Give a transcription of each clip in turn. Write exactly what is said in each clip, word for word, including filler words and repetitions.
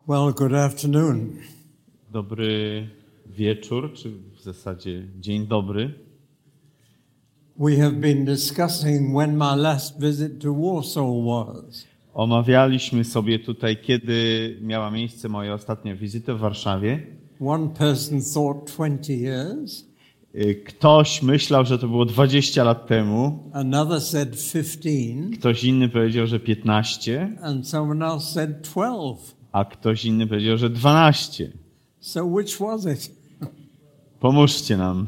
Well, good afternoon. Dobry wieczór, czy w zasadzie dzień dobry. We have been discussing when my last visit to Warsaw was. Omawialiśmy sobie tutaj, kiedy miała miejsce moja ostatnia wizyta w Warszawie. One person thought twenty years. Ktoś myślał, że to było dwadzieścia lat temu. Another said fifteen. Ktoś inny powiedział, że piętnaście. And someone else said twelve. A ktoś inny powiedział, że dwanaście. So which was it? Pomóżcie nam.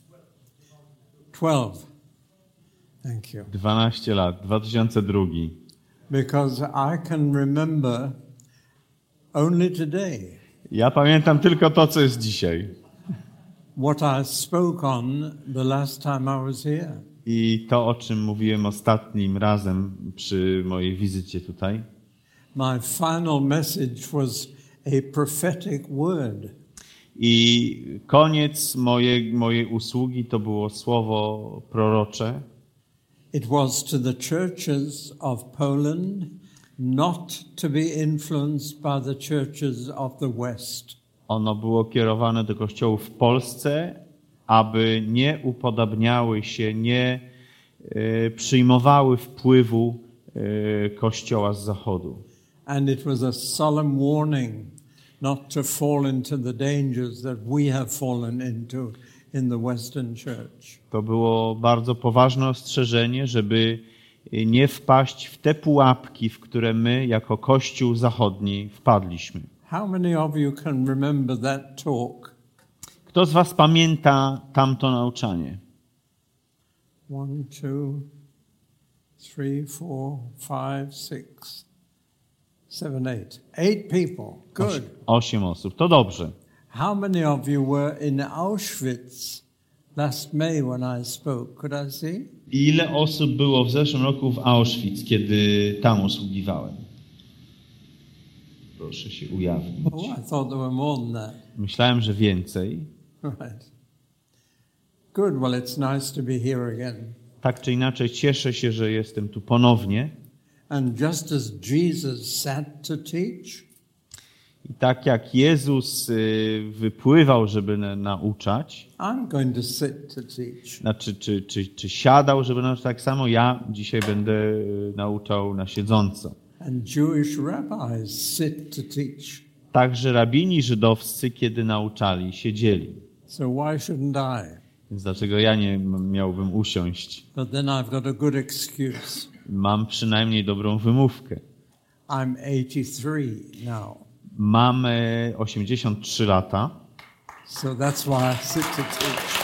Twelve. Thank you. dwanaście lat, dwa tysiące drugi. Because I can remember only today. Ja pamiętam tylko to, co jest dzisiaj. What I spoke on the last time I was here. I to, o czym mówiłem ostatnim razem przy mojej wizycie tutaj. My final message was a prophetic word. I koniec mojej, mojej usługi to było słowo prorocze. It was to the churches of Poland, not to be influenced by the churches of the West. Ono było kierowane do kościołów w Polsce, aby nie upodabniały się, nie e, przyjmowały wpływu e, kościoła z zachodu. And it was a solemn warning not to fall into the dangers that we have fallen into in the Western Church. To było bardzo poważne ostrzeżenie, żeby nie wpaść w te pułapki, w które my jako Kościół zachodni wpadliśmy. How many of you can remember that talk? Kto z was pamięta tamto nauczanie? One, two, three, four, five, six, seven, eight. Eight people. Good. Osiem osób. To dobrze. How many of you were in Auschwitz last May when I spoke? Could I see? Ile osób było w zeszłym roku w Auschwitz, kiedy tam usługiwałem? Proszę się ujawnić. Oh, I thought there were more than that. Myślałem, że więcej. Right. Good. Well, it's nice to be here again. Tak czy inaczej cieszę się, że jestem tu ponownie. And just as Jesus sat to teach, I tak jak Jezus wypływał, żeby nauczać, I'm going to sit to teach. znaczy czy, czy, czy siadał, żeby nauczać, tak samo ja dzisiaj będę nauczał na siedząco. And Jewish rabbis sit to teach. Także rabini żydowscy, kiedy nauczali, siedzieli. So why shouldn't I? Więc dlaczego ja nie miałbym usiąść? But then I've got a good excuse. Mam przynajmniej dobrą wymówkę. I'm eighty-three now. Mam osiemdziesiąt trzy lata. So that's why I sit to teach.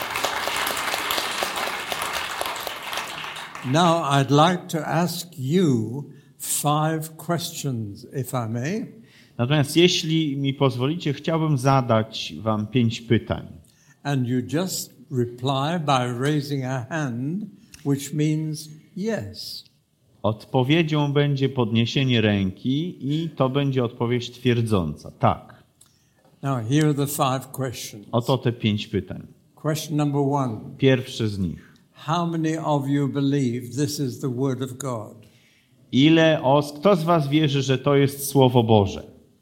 Now I'd like to ask you five questions, if I may. Natomiast jeśli mi pozwolicie, chciałbym zadać wam pięć pytań. And you just reply by raising a hand, which means yes. Odpowiedzią będzie podniesienie ręki i to będzie odpowiedź twierdząca. Tak. Now here are the five questions. Oto te pięć pytań. Question number one. Pierwsze z nich. How many of you believe this is the word of God? Ile os... Kto z was wierzy, że to jest Słowo Boże?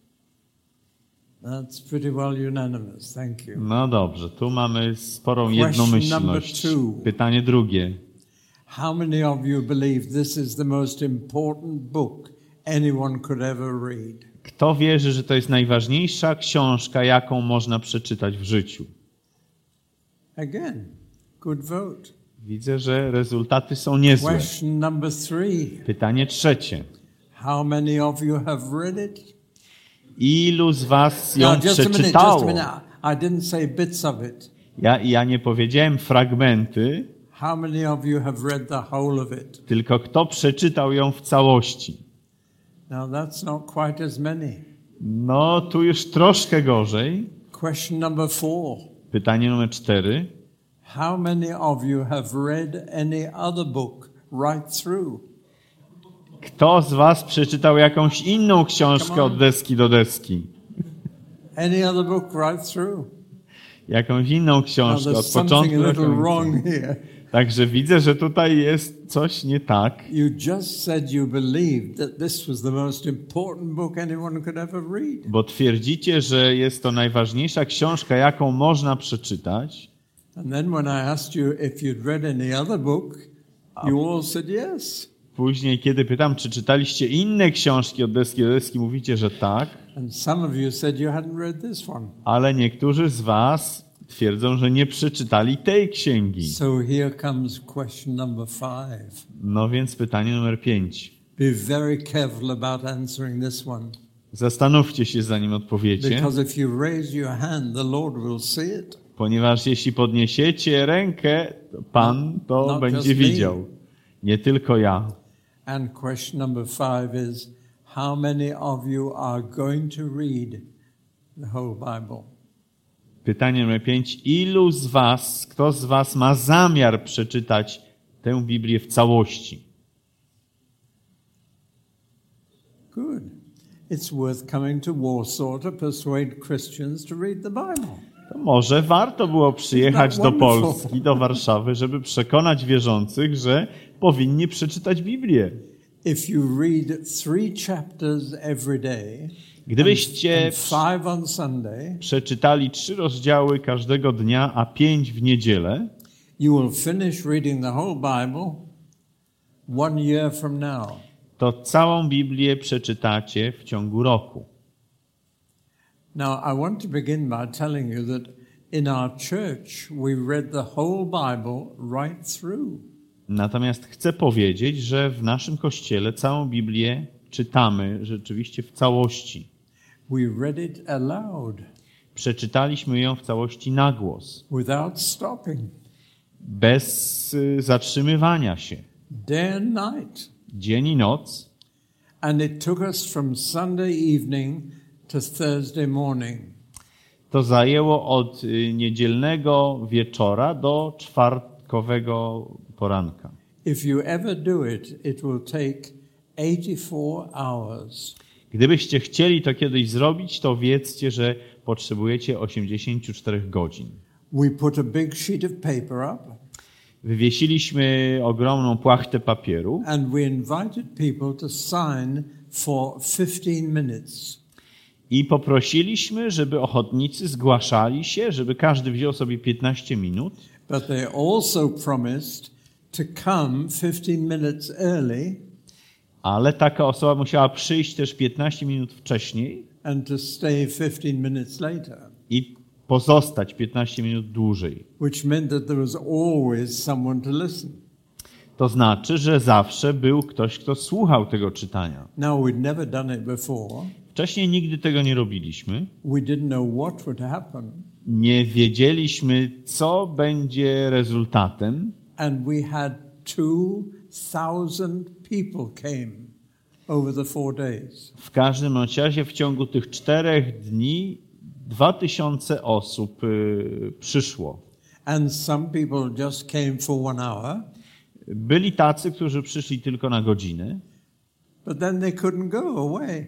That's pretty well unanimous. Thank you. No dobrze, tu mamy sporą Question jednomyślność. number two. Pytanie drugie. How many of you believe this is the most important book anyone could ever read? Kto wierzy, że to jest najważniejsza książka, jaką można przeczytać w życiu? Again, good vote. Widzę, że rezultaty są niezłe. Question number three. Pytanie trzecie. How many of you have read it? Ilu z was ją Now, just a minute, just przeczytało? a minute. I didn't say bits of it. Ja, ja nie powiedziałem fragmenty, How many of you have read the whole of it? tylko kto przeczytał ją w całości. Now that's not quite as many. No, tu już troszkę gorzej. Question number four. Pytanie numer cztery. How many of you have read any other book right through? Kto z was przeczytał jakąś inną książkę od deski do deski? Any other book right through? Jakąś inną Now książkę there's od something początku a do little końca. wrong here. Także widzę, że tutaj jest coś nie tak. You just said you believed that this was the most important book anyone could ever read. Bo twierdzicie, że jest to najważniejsza książka, jaką można przeczytać. And then when I asked you if you'd read any other book, you all said yes. Później, kiedy pytam, czy czytaliście inne książki od deski do deski, mówicie, że tak. And some of you said you hadn't read this one. Ale niektórzy z was twierdzą, że nie przeczytali tej księgi. So here comes question number five. No więc pytanie numer pięć. Be very careful about answering this one. Zastanówcie się, zanim odpowiecie. Because if you raise your hand, the Lord will see it. Ponieważ jeśli podniesiecie rękę, to Pan to Not będzie just me. widział. Nie tylko ja. And question number five is, how many of you are going to read the whole Bible? Pytanie numer pięć. Ilu z was, kto z was ma zamiar przeczytać tę Biblię w całości? Good. It's worth coming to Warsaw to persuade Christians to read the Bible. To może warto było przyjechać Isn't do that wonderful? Polski, do Warszawy, żeby przekonać wierzących, że powinni przeczytać Biblię. If you read three chapters every day, Gdybyście and five on Sunday, przeczytali trzy rozdziały każdego dnia, a pięć w niedzielę, you will finish reading the whole Bible one year from now. to całą Biblię przeczytacie w ciągu roku. Now, I want to begin by telling you that in our church we read the whole Bible right through. Natomiast chcę powiedzieć, że w naszym kościele całą Biblię czytamy rzeczywiście w całości. We read it aloud, Przeczytaliśmy ją w całości na głos, without stopping, bez y, zatrzymywania się, day and night. dzień i noc. And it took us from Sunday evening to Thursday morning. To zajęło od y, niedzielnego wieczora do czwartkowego poranka. If you ever do it, it will take eighty-four hours. Gdybyście chcieli to kiedyś zrobić, to wiedzcie, że potrzebujecie osiemdziesiąt cztery godzin. We put a big sheet of paper up Wywiesiliśmy ogromną płachtę papieru and we invited people to sign for fifteen minutes. i poprosiliśmy, żeby ochotnicy zgłaszali się, żeby każdy wziął sobie piętnaście minut, But they also promised to come fifteen minutes early ale taka osoba musiała przyjść też piętnaście minut wcześniej and to stay fifteen minutes later, i pozostać piętnaście minut dłużej. which meant that there was always someone to listen. To znaczy, że zawsze był ktoś, kto słuchał tego czytania. Now, we'd never done it before. Wcześniej nigdy tego nie robiliśmy. We didn't know what would happen. Nie wiedzieliśmy, co będzie rezultatem. And we had two thousand people came over the four days. W każdym razie w ciągu tych czterech dni dwa tysiące osób y, przyszło. And some people just came for one hour, Byli tacy, którzy przyszli tylko na godzinę, but then they couldn't go away.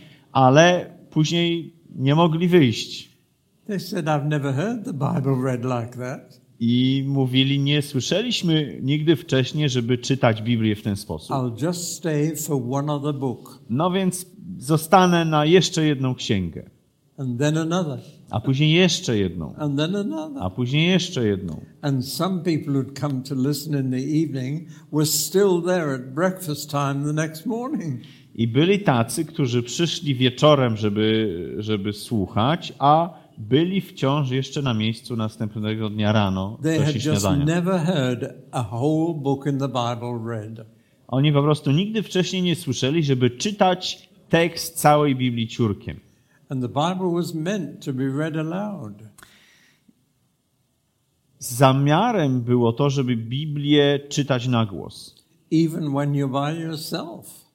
ale później nie mogli wyjść. They said, I've never heard the Bible read like that. I mówili, nie słyszeliśmy nigdy wcześniej, żeby czytać Biblię w ten sposób. I'll just stay for one other book. No więc zostanę na jeszcze jedną księgę, And then another. a później jeszcze jedną, And then another. a później jeszcze jedną. And some people who'd come to listen in the evening were still there at breakfast time the next morning. I byli tacy, którzy przyszli wieczorem, żeby, żeby słuchać, a byli wciąż jeszcze na miejscu następnego dnia rano w They had czasie just śniadania. never heard a whole book in the Bible read. Oni po prostu nigdy wcześniej nie słyszeli, żeby czytać tekst całej Biblii ciurkiem. And the Bible was meant to be read aloud. Zamiarem było to, żeby Biblię czytać na głos. Even when you're by yourself.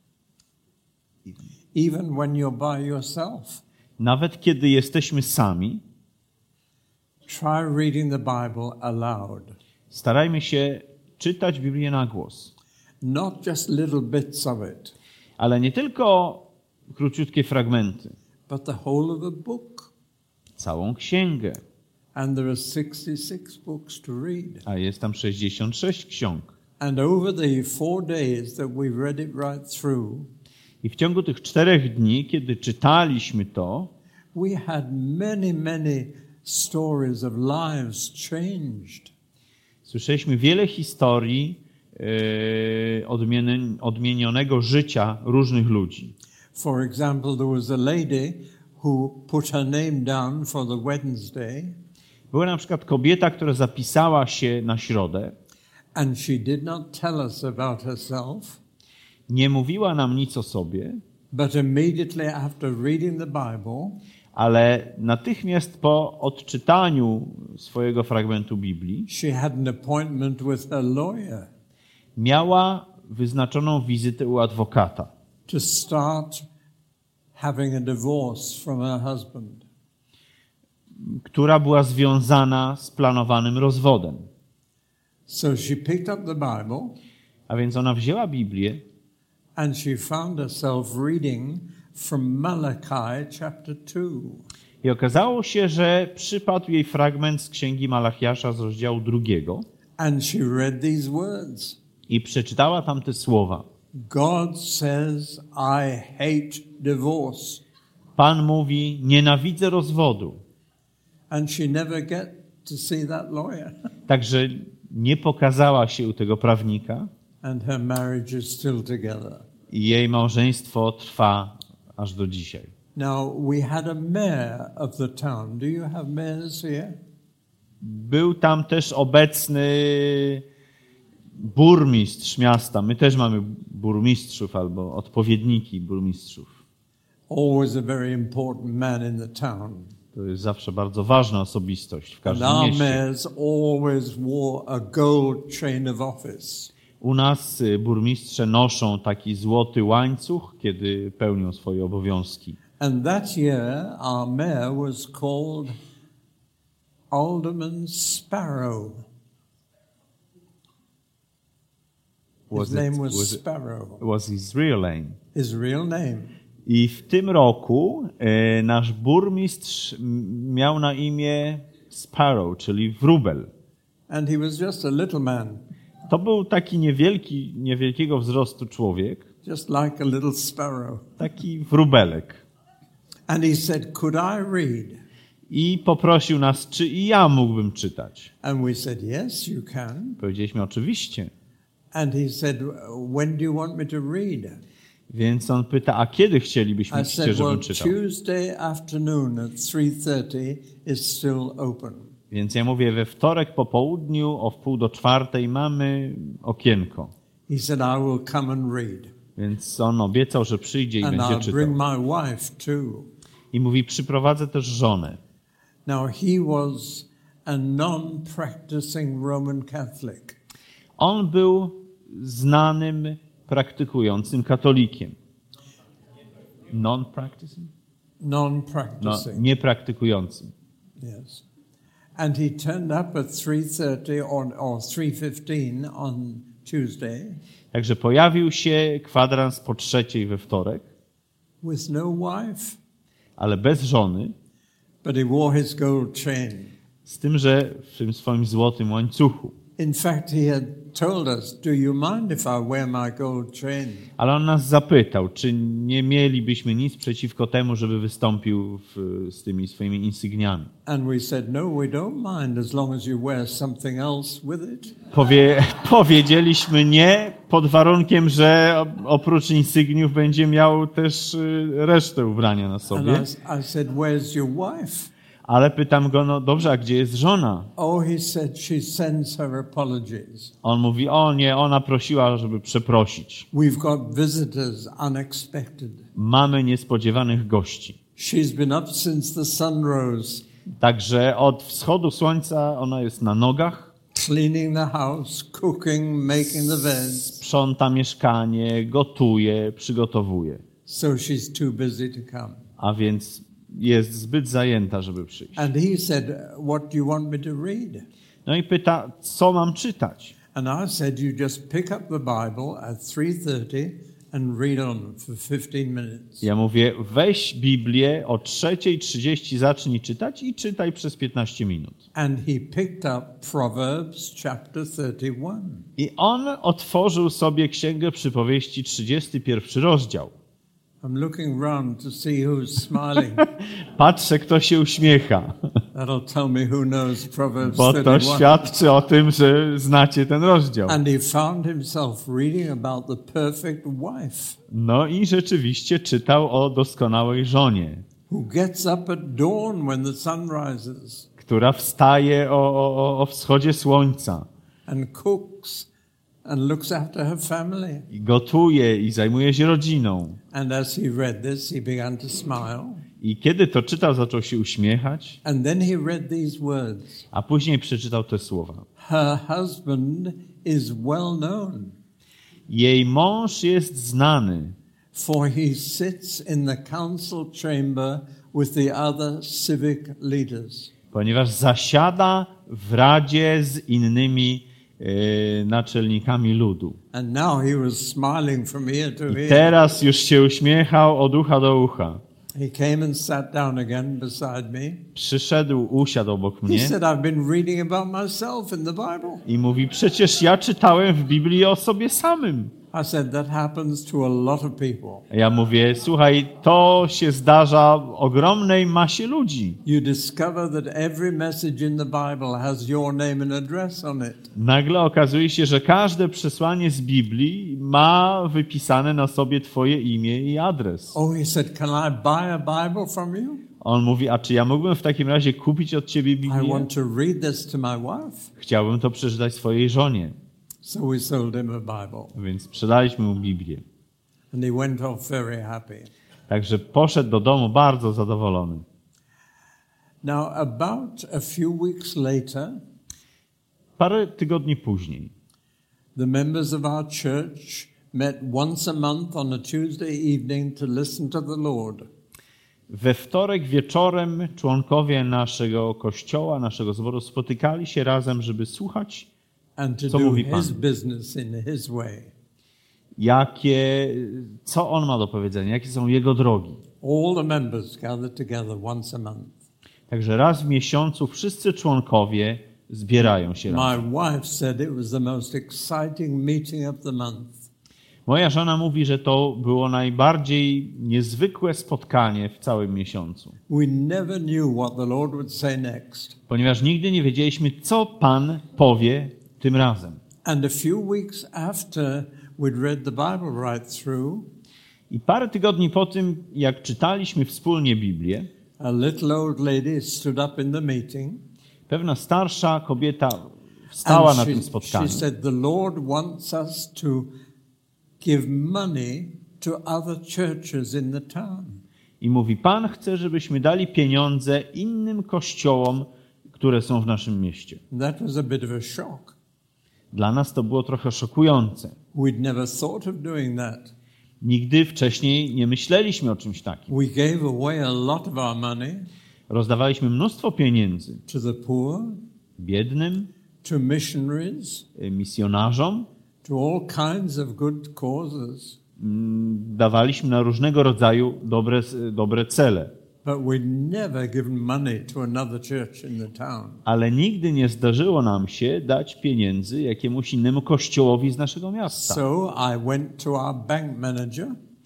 Even when you're by yourself. Nawet kiedy jesteśmy sami, Try reading the Bible aloud. starajmy się czytać Biblię na głos. Not just little bits of it, Ale nie tylko króciutkie fragmenty, but the whole of the book. całą księgę. And there are sixty-six books to read. A jest tam sześćdziesiąt sześć ksiąg. And over the four days that we read it right through, I w ciągu tych czterech dni, kiedy czytaliśmy to, we had many, many stories of lives changed. słyszeliśmy wiele historii e, odmieni- odmienionego życia różnych ludzi. For example, there was a lady who put her name down for the Wednesday, Była na przykład kobieta, która zapisała się na środę. and she did not tell us about herself, Nie mówiła nam nic o sobie, but immediately after reading the Bible, ale natychmiast po odczytaniu swojego fragmentu Biblii she had an appointment with her lawyer miała wyznaczoną wizytę u adwokata, to start having a divorce from her husband. która była związana z planowanym rozwodem. So she picked up the Bible A więc ona wzięła Biblię and she found herself reading from Malachi chapter two. i okazało się, że przypadł jej fragment z Księgi Malachiasza z rozdziału drugiego And she read these words. i przeczytała tam te słowa. God says, I hate divorce. Pan mówi, nienawidzę rozwodu. And she never get to see that lawyer. Także nie pokazała się u tego prawnika And her marriage is still together. i jej małżeństwo trwa aż do dzisiaj. Now, we had a mayor of the town. Do you have mayors here? Był tam też obecny burmistrz miasta. My też mamy burmistrzów albo odpowiedniki burmistrzów. Always a very important man in the town. To jest zawsze bardzo ważna osobistość w And każdym our mieście. mayors always wore a gold chain of office. U nas y, burmistrze noszą taki złoty łańcuch, kiedy pełnią swoje obowiązki. And that year, our mayor was called Alderman Sparrow. His Was name it- was was it- Sparrow. Was his real name. His real name. I w tym roku e, nasz burmistrz m- miał na imię Sparrow, czyli wróbel. And he was just a little man, To był taki niewielki, niewielkiego wzrostu człowiek, just like a little sparrow. taki wróbelek. And he said, could I read? I poprosił nas, czy i ja mógłbym czytać. And we said, yes, you can. Powiedzieliśmy oczywiście. And he said, when do you want me to read? Więc on pyta, a kiedy chcielibyśmy, I cię, said, well, żebym czytał? Tuesday afternoon at three thirty is still open. Więc ja mówię, we wtorek po południu o wpół do czwartej mamy okienko. He said, I will come and read. Więc on obiecał, że przyjdzie i And będzie I'll bring czytał. my wife too. I mówi, przyprowadzę też żonę. Now, he was a non-practicing Roman Catholic. On był znanym, praktykującym katolikiem. Non-practicing? No, Non-practicing, niepraktykującym. yes. And he turned up at three thirty or, or three fifteen on Tuesday Także pojawił się kwadrans po trzeciej we wtorek, with no wife, ale bez żony, but he wore his gold chain. z tym, że w tym swoim złotym łańcuchu. In fact, he had told us, do you mind if I wear my gold chain? Ale on nas zapytał, czy nie mielibyśmy nic przeciwko temu, żeby wystąpił w, z tymi swoimi insygniami. And we said, no, we don't mind as long as you wear something else with it. Powie, powiedzieliśmy nie, pod warunkiem, że oprócz insygniów będzie miał też y, resztę ubrania na And sobie. I, I said, where's your wife? Ale pytam go, no dobrze, a gdzie jest żona? Oh, he said she sends her apologies. On mówi, o nie, ona prosiła, żeby przeprosić. We've got visitors unexpected. Mamy niespodziewanych gości. She's been up since the sun rose, Także od wschodu słońca ona jest na nogach, cleaning the house, cooking, making the beds. sprząta mieszkanie, gotuje, przygotowuje. So she's too busy to come. A więc jest zbyt zajęta, żeby przyjść. And he said, what do you want me to read? No i pyta, co mam czytać? And I said, you just pick up the Bible at three thirty and read on for fifteen minutes. Ja mówię, weź Biblię o trzeciej trzydzieści zacznij czytać i czytaj przez piętnaście minut. And he picked up Proverbs chapter thirty-one. I on otworzył sobie Księgę Przypowieści, trzydziesty pierwszy rozdział. I'm looking round to see who's smiling. Patrzę, kto się uśmiecha. That'll tell me who knows Proverbs Bo to thirty-one. świadczy o tym, że znacie ten rozdział. And he found himself reading about the perfect wife No i rzeczywiście czytał o doskonałej żonie, who gets up at dawn when the sun rises która wstaje o, o, o wschodzie słońca and cooks and looks after her family. i gotuje i zajmuje się rodziną. And as he read this, he began to smile. I kiedy to czytał, zaczął się uśmiechać, And then he read these words. a później przeczytał te słowa. Her husband is well known, Jej mąż jest znany, for he sits in the council chamber with the other civic leaders. ponieważ zasiada w radzie z innymi e, naczelnikami ludu. And now he was smiling from ear to I ear. teraz już się uśmiechał od ucha do ucha. He came and sat down again beside me. Przyszedł, usiadł obok He mnie said, I've been reading about myself in the Bible. i mówi, przecież ja czytałem w Biblii o sobie samym. I said, that happens to a lot of people. Ja mówię, słuchaj, to się zdarza ogromnej masie ludzi. You discover that every message in the Bible has your name and address on it. Nagle okazuje się, że każde przesłanie z Biblii ma wypisane na sobie twoje imię i adres. Oh, he said, can I buy a Bible from you? On mówi, a czy ja mógłbym w takim razie kupić od ciebie I Biblię? want to read this to my wife. Chciałbym to przeczytać swojej żonie. So we sold him a Bible. Więc sprzedaliśmy mu Biblię. And he went off very happy. Także poszedł do domu bardzo zadowolony. Now, about a few weeks later, Parę tygodni później the members of our church met once a month on a Tuesday evening to listen to the Lord. we wtorek wieczorem członkowie naszego kościoła, naszego zboru spotykali się razem, żeby słuchać, And to co do mówi Pan. his business in his way. Jakie, co on ma do powiedzenia, jakie są jego drogi. All the members gather together once a month. Także raz w miesiącu wszyscy członkowie zbierają się razem. My wife said it was the most exciting meeting of the month. Moja żona mówi, że to było najbardziej niezwykłe spotkanie w całym miesiącu, We never knew what the Lord would say next. ponieważ nigdy nie wiedzieliśmy, co Pan powie tym razem. And a few weeks after we'd read the Bible right through, I parę tygodni po tym, jak czytaliśmy wspólnie Biblię, a little old lady stood up in the meeting. pewna starsza kobieta wstała na and tym she, spotkaniu she said, the Lord wants us to give money to other churches in the town. i mówi, Pan chce, żebyśmy dali pieniądze innym kościołom, które są w naszym mieście. That was a bit of a shock. Dla nas to było trochę szokujące. We'd never thought of doing that. Nigdy wcześniej nie myśleliśmy o czymś takim. We gave away a lot of our money Rozdawaliśmy mnóstwo pieniędzy to the poor, biednym, to missionaries, misjonarzom, to all kinds of good causes. dawaliśmy na różnego rodzaju dobre, dobre cele. But we'd never given money to another church in the town. Ale nigdy nie zdarzyło nam się dać pieniędzy jakiemuś innemu kościołowi z naszego miasta. So I went to our bank manager.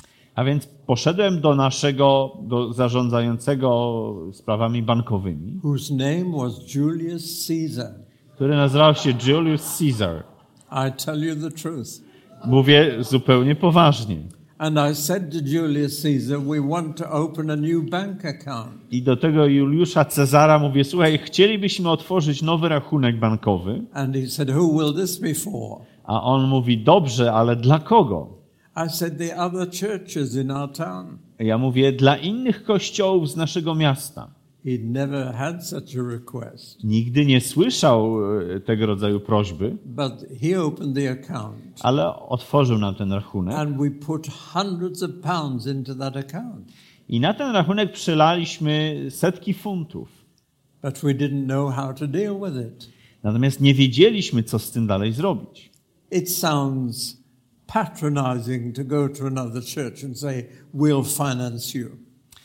A więc poszedłem do naszego, do zarządzającego sprawami bankowymi, Whose name was Julius Caesar. który nazywał się Julius Caesar. I tell you the truth. Mówię zupełnie poważnie. And I said to Julius Caesar, we want to open a new bank account. I do tego Juliusza Cezara mówię, słuchaj, chcielibyśmy otworzyć nowy rachunek bankowy. And he said, who will this be for? A on mówi, dobrze, ale dla kogo? I said, the other churches in our town. Ja mówię, dla innych kościołów z naszego miasta. He'd never had such a request. Nigdy nie słyszał e, tego rodzaju prośby, But he opened the account. ale otworzył nam ten rachunek. And we put hundreds of pounds into that account. I na ten rachunek przelaliśmy setki funtów. But we didn't know how to deal with it. Natomiast nie wiedzieliśmy, co z tym dalej zrobić. It sounds patronizing to go to another church and say, we'll finance you.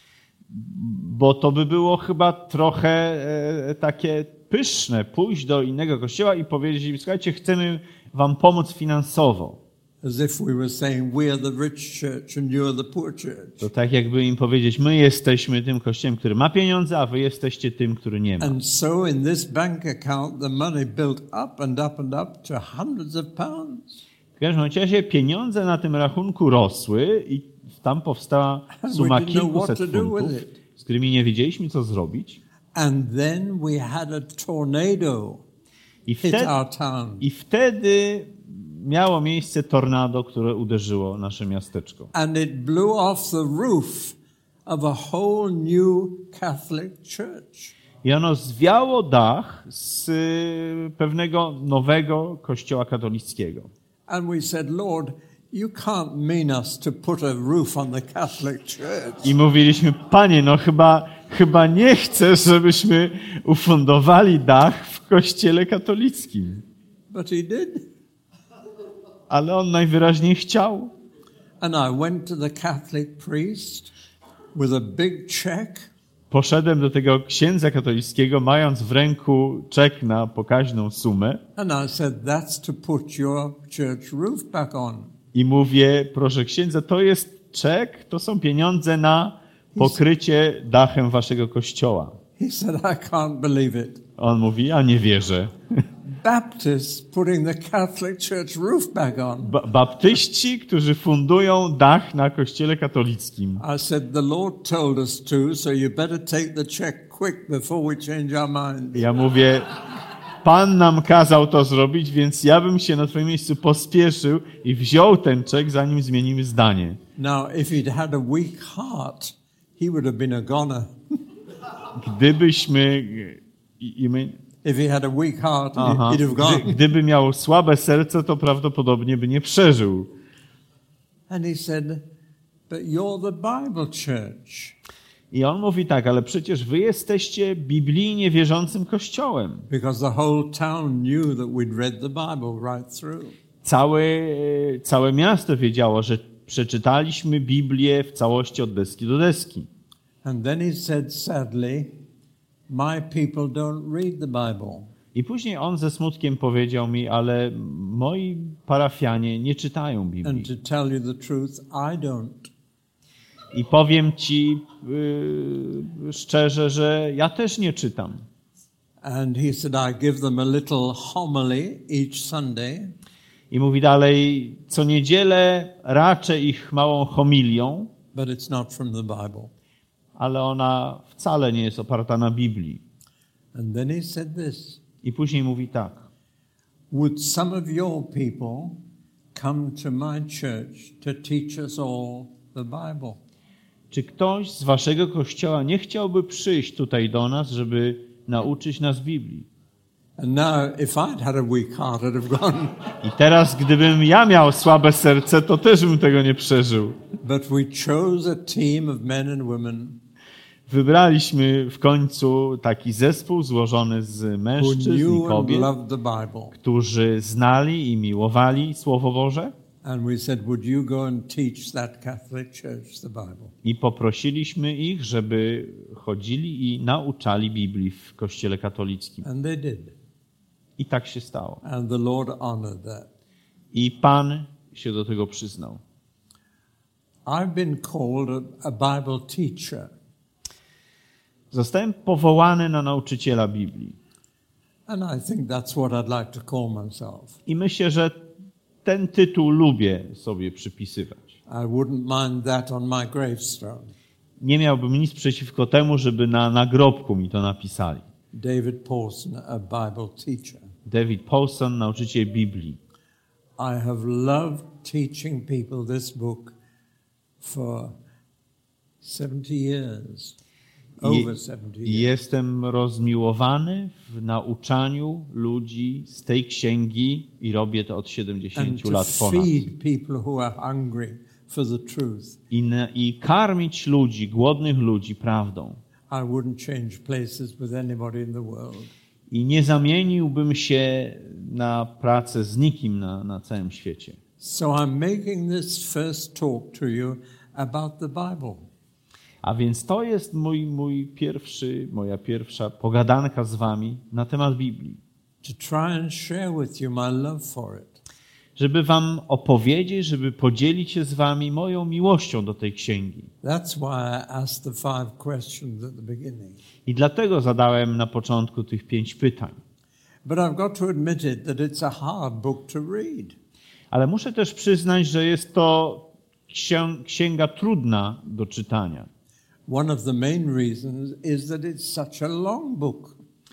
Bo to by było chyba trochę e, takie pyszne, pójść do innego kościoła i powiedzieć im, słuchajcie, chcemy wam pomóc finansowo. As if we were saying, we are the rich church and you are the poor church. To tak jakby im powiedzieć, my jesteśmy tym kościołem, który ma pieniądze, a wy jesteście tym, który nie ma. And so in this bank account the money built up and up and up to hundreds of pounds. W każdym razie pieniądze na tym rachunku rosły i tam powstała suma kilkuset funtów, z którymi nie wiedzieliśmy, co zrobić. And then we had a tornado I hit wtedy, our town. I wtedy miało miejsce tornado, które uderzyło nasze miasteczko. And it blew off the roof of a whole new Catholic church. I ono zwiało dach z pewnego nowego kościoła katolickiego. And we said, Lord, you can't mean us to put a roof on the Catholic church. I mówiliśmy, Panie, no chyba, chyba nie chcesz, żebyśmy ufundowali dach w kościele katolickim. But he did. Ale on najwyraźniej chciał. And I went to the Catholic priest with a big check. Poszedłem do tego księdza katolickiego, mając w ręku czek na pokaźną sumę. And I said, that's to put your church roof back on. I mówię, proszę księdza, to jest czek, to są pieniądze na pokrycie dachem waszego kościoła. He said, I can't believe it. On mówi, ja nie wierzę. Baptists putting the Catholic church roof back on. Ba- baptyści, którzy fundują dach na kościele katolickim. I said, the Lord told us to, so you better take the check quick before we change our minds. Ja mówię, Pan nam kazał to zrobić, więc ja bym się na twoim miejscu pospieszył i wziął ten czek, zanim zmienimy zdanie. Now, if he'd had a weak heart, he would have been a goner. Gdybyśmy... I, i my, If he had a weak heart, aha, he'd have gone. gdy, gdyby miał słabe serce, to prawdopodobnie by nie przeżył. And he said, but you're the Bible church. I on mówi tak, ale przecież wy jesteście biblijnie wierzącym kościołem. Because the whole town knew that we'd read the Bible right through. Całe, całe miasto wiedziało, że przeczytaliśmy Biblię w całości od deski do deski. And then he said, sadly, my people don't read the Bible. I później on ze smutkiem powiedział mi, ale moi parafianie nie czytają And Biblii. to tell you the truth, I don't. I powiem ci yy, szczerze, że ja też nie czytam. And he said, I give them a little homily each Sunday. I mówi dalej, co niedzielę raczę ich małą homilią, But it's not from the Bible. ale ona wcale nie jest oparta na Biblii. And then he said this. I później mówi tak. Would some of your people come to my church to teach us all the Bible? Czy ktoś z waszego kościoła nie chciałby przyjść tutaj do nas, żeby nauczyć nas Biblii? And now, if I'd had a weak heart, I'd have gone. I teraz, gdybym ja miał słabe serce, to też bym tego nie przeżył. But we chose a team of men and women Wybraliśmy w końcu taki zespół złożony z who mężczyzn i knew and kobiet, loved the Bible. którzy znali i miłowali Słowo Boże. And we said, would you go and teach that Catholic church the Bible? I poprosiliśmy ich, żeby chodzili i nauczali Biblii w kościele katolickim. And they did. I tak się stało. And the Lord honored that. I Pan się do tego przyznał. I've been called a, a Bible teacher. Zostałem powołany na nauczyciela Biblii. And I think that's what I'd like to call myself. I myślę, że ten tytuł lubię sobie przypisywać. I wouldn't mind that on my gravestone. Nie miałbym nic przeciwko temu, żeby na nagrobku mi to napisali. David Paulson, a Bible teacher. David Paulson, nauczyciel Biblii. I have loved teaching people this book for seventy years. Over seventy I years. jestem rozmiłowany w nauczaniu ludzi z tej księgi i robię to od And siedemdziesięciu to lat ponad. feed people who are hungry for the truth. I, na, I karmić ludzi, głodnych ludzi prawdą. I wouldn't change places with anybody in the world. I nie zamieniłbym się na pracę z nikim na, na całym świecie. So I'm making this first talk to you about the Bible. A więc to jest mój, mój pierwszy, moja pierwsza pogadanka z wami na temat Biblii. To try and share with you my love for it. Żeby wam opowiedzieć, żeby podzielić się z wami moją miłością do tej księgi. That's why I asked the five questions at the beginning. I dlatego zadałem na początku tych pięć pytań. But I've got to admit it that it's a hard book to read. Ale muszę też przyznać, że jest to księ- księga trudna do czytania. One of the main reasons is that it's such a long book.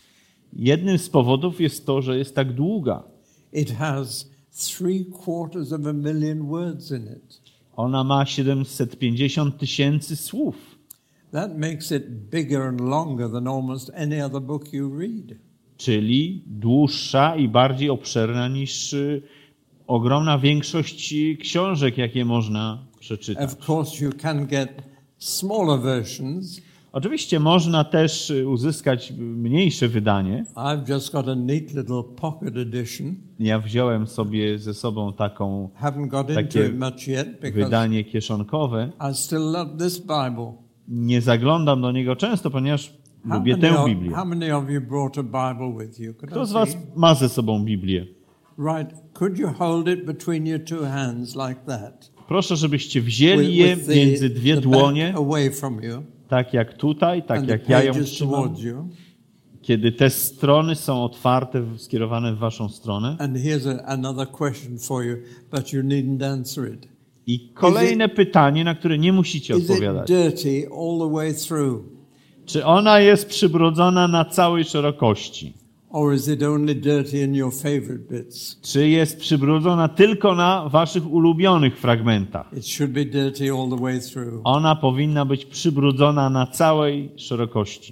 Jednym z powodów jest to, że jest tak długa. It has three quarters of a million words in it. Ona ma siedemset pięćdziesiąt tysięcy słów. That makes it bigger and longer than almost any other book you read. Czyli dłuższa i bardziej obszerna niż y, ogromna większość książek, jakie można przeczytać. Of course, you can get smaller versions. Oczywiście można też uzyskać mniejsze wydanie. I've just got a neat little pocket edition. Ja wziąłem sobie ze sobą taką Haven't got into takie it much yet because wydanie kieszonkowe. I still love this Bible. Nie zaglądam do niego często, ponieważ How lubię many, tę of, Biblię. how many of you brought a Bible with you? Could Kto I z was see? ma ze sobą Biblię? Right. Could you hold it between your two hands like that? Proszę, żebyście wzięli je With- with między the, dwie the dłonie, back away from you tak jak tutaj, tak and the jak ja ją pages trzymam. towards you. Kiedy te strony są otwarte, skierowane w waszą stronę. And here's a, another question for you, but you needn't answer it. I kolejne pytanie, na które nie musicie Is it odpowiadać. dirty all the way through? Czy ona jest przybrudzona na całej szerokości? Or is it only dirty in your favorite bits? Czy jest przybrudzona tylko na waszych ulubionych fragmentach? It should be dirty all the way through. Ona powinna być przybrudzona na całej szerokości.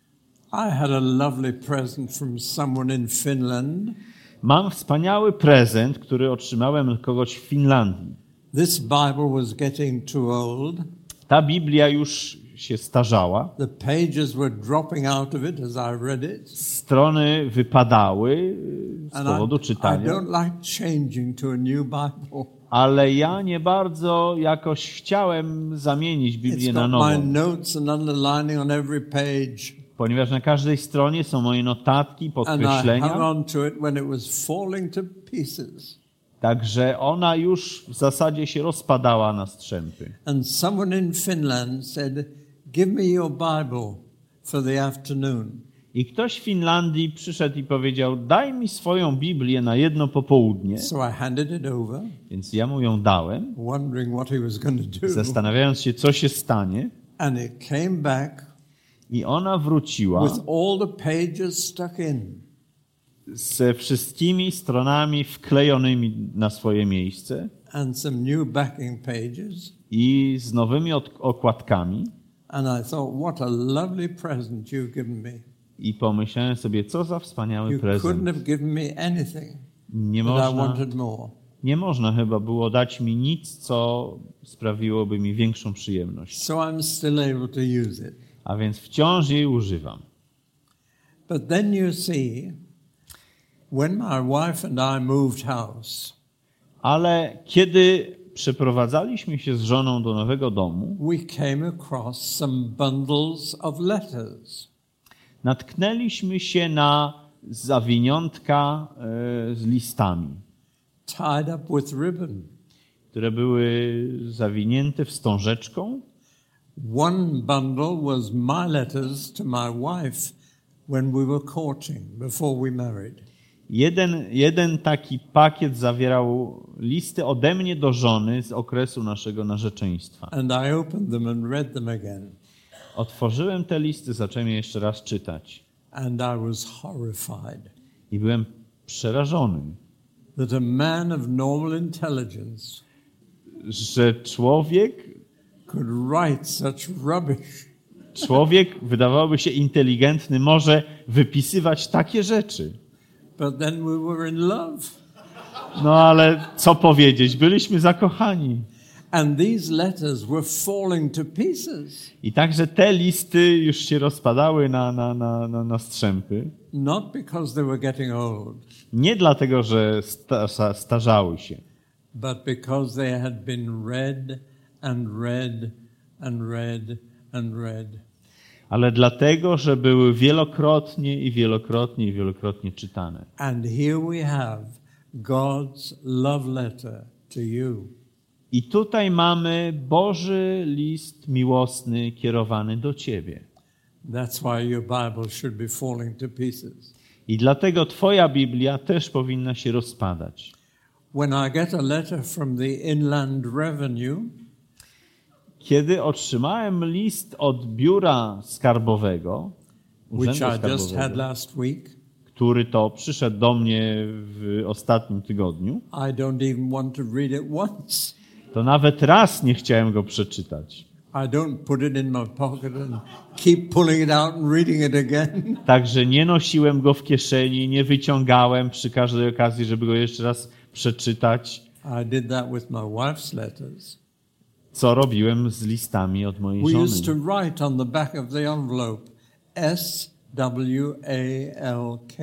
I had a lovely present from someone in Finland. Mam wspaniały prezent, który otrzymałem od kogoś w Finlandii. This Bible was getting too old. Ta Biblia już się starzała. The pages were dropping out of it as I read it. Strony wypadały z And powodu I, I czytania. don't like changing to a new Bible. Ale ja nie bardzo jakoś chciałem zamienić Biblię It's na got my nową, notes and underlining on every page. ponieważ na każdej stronie są moje notatki, And I podkreślenia. hung on to it when it was falling to pieces. Także ona już w zasadzie się rozpadała na strzępy. And someone in Finland said, "Give me your Bible for the afternoon." I ktoś w Finlandii przyszedł i powiedział, daj mi swoją Biblię na jedno popołudnie. So I handed it over, Więc ja mu ją dałem, wondering what he was going to do. zastanawiając się, co się stanie. And it came back I ona wróciła with all the pages stuck in. ze wszystkimi stronami wklejonymi na swoje miejsce And some new backing pages. i z nowymi od- okładkami. And I thought, what a lovely present you've given me. I pomyślałem sobie, co za wspaniały You prezent. couldn't have given me anything Nie that I można, wanted more. nie można chyba było dać mi nic, co sprawiłoby mi większą przyjemność. So I'm still able to use it. A więc wciąż jej używam. But then you see, when my wife and I moved house, Ale kiedy przeprowadzaliśmy się z żoną do nowego domu, we came across some bundles of letters. natknęliśmy się na zawiniątka e, z listami, Tied up with ribbon. które były zawinięte wstążeczką. One bundle was my letters to my wife when we were courting, before we married. Jeden, jeden taki pakiet zawierał listy ode mnie do żony z okresu naszego narzeczeństwa. And I opened them and read them again. Otworzyłem te listy, zacząłem je jeszcze raz czytać And I was horrified i byłem przerażony, that a man of normal intelligence że człowiek, could write such rubbish. człowiek wydawałoby się inteligentny, może wypisywać takie rzeczy. But then we were in love. No ale co powiedzieć, byliśmy zakochani. And these letters were falling to pieces. I także te listy już się rozpadały na, na, na, na, na strzępy. Not because they were getting old, Nie dlatego, że sta, starzały się, but because they had been read and read and read and read. Ale dlatego, że były wielokrotnie i wielokrotnie i wielokrotnie czytane. And here we have God's love letter to you. I tutaj mamy Boży list miłosny kierowany do ciebie. That's why your Bible should be falling to pieces. I dlatego twoja Biblia też powinna się rozpadać. When I get a letter from the Inland Revenue, kiedy otrzymałem list od biura skarbowego, which urzędu I just had skarbowego, last week, który to przyszedł do mnie w ostatnim tygodniu, I don't even want to read it once. to nawet raz nie chciałem go przeczytać. I don't put it in my pocket and keep pulling it out and reading it again. Także nie nosiłem go w kieszeni, nie wyciągałem przy każdej okazji, żeby go jeszcze raz przeczytać. I did that with my wife's letters. Co robiłem z listami od mojej We żony. used to write on the back of the envelope S W A L K.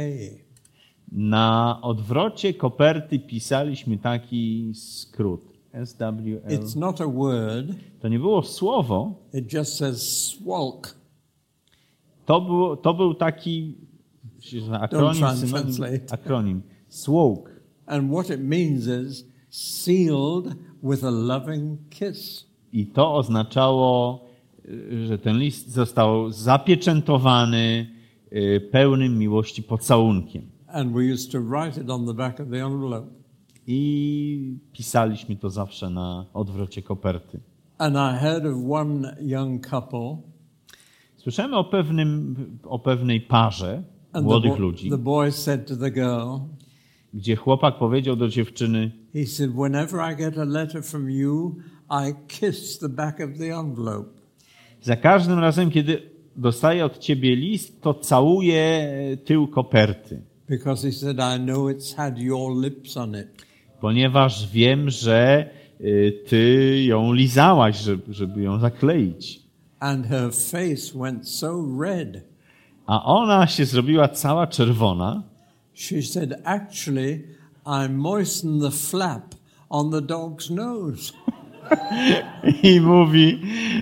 Na odwrocie koperty pisaliśmy taki skrót. S W L. It's not a word. To nie było słowo. It just says swalk. To, było, to był taki akronim, Don't try and synonim, translate. akronim. Swołk. And what it means is sealed with a loving kiss. I to oznaczało, że ten list został zapieczętowany pełnym miłości pocałunkiem. And we used to write it on the back of the envelope. I pisaliśmy to zawsze na odwrocie koperty. And I heard of one young couple. Słyszałem o pewnym, o pewnej parze And młodych the, bo- ludzi, the boy said to the girl, gdzie chłopak powiedział do dziewczyny: he said, whenever I get a letter from you, I kiss the back of the envelope. za każdym razem, kiedy dostaję od ciebie list, to całuję tył koperty. Because he said, I know it's had your lips on it. Ponieważ wiem, że y, ty ją lizałaś, żeby, żeby ją zakleić. And her face went so red. A ona się zrobiła cała czerwona. She said, actually, I moistened the flap on the dog's nose. I mówi: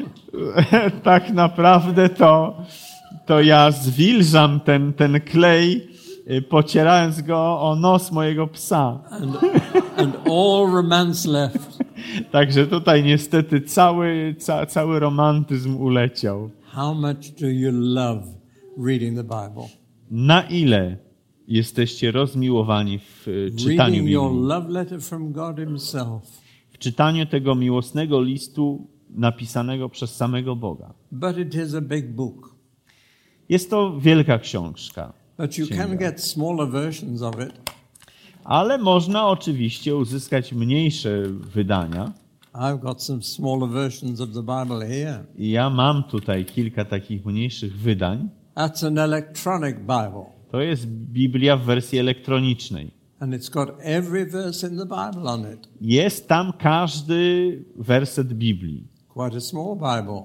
tak naprawdę to, to ja zwilżam ten, ten klej, y, pocierając go o nos mojego psa. And, and all romance left. Także tutaj niestety cały, ca, cały romantyzm uleciał. How much do you love reading the Bible? Na ile jesteście rozmiłowani w y, czytaniu Reading your Biblii? love letter from God himself. W czytaniu tego miłosnego listu napisanego przez samego Boga. But it is a big book. Jest to wielka książka, But you can Księga. get smaller versions of it. ale można oczywiście uzyskać mniejsze wydania. I've got some smaller versions of the Bible here. I ja mam tutaj kilka takich mniejszych wydań. That's an electronic Bible. To jest Biblia w wersji elektronicznej. And it's got every verse in the Bible on it. Jest tam każdy werset Biblii. Quite a small Bible.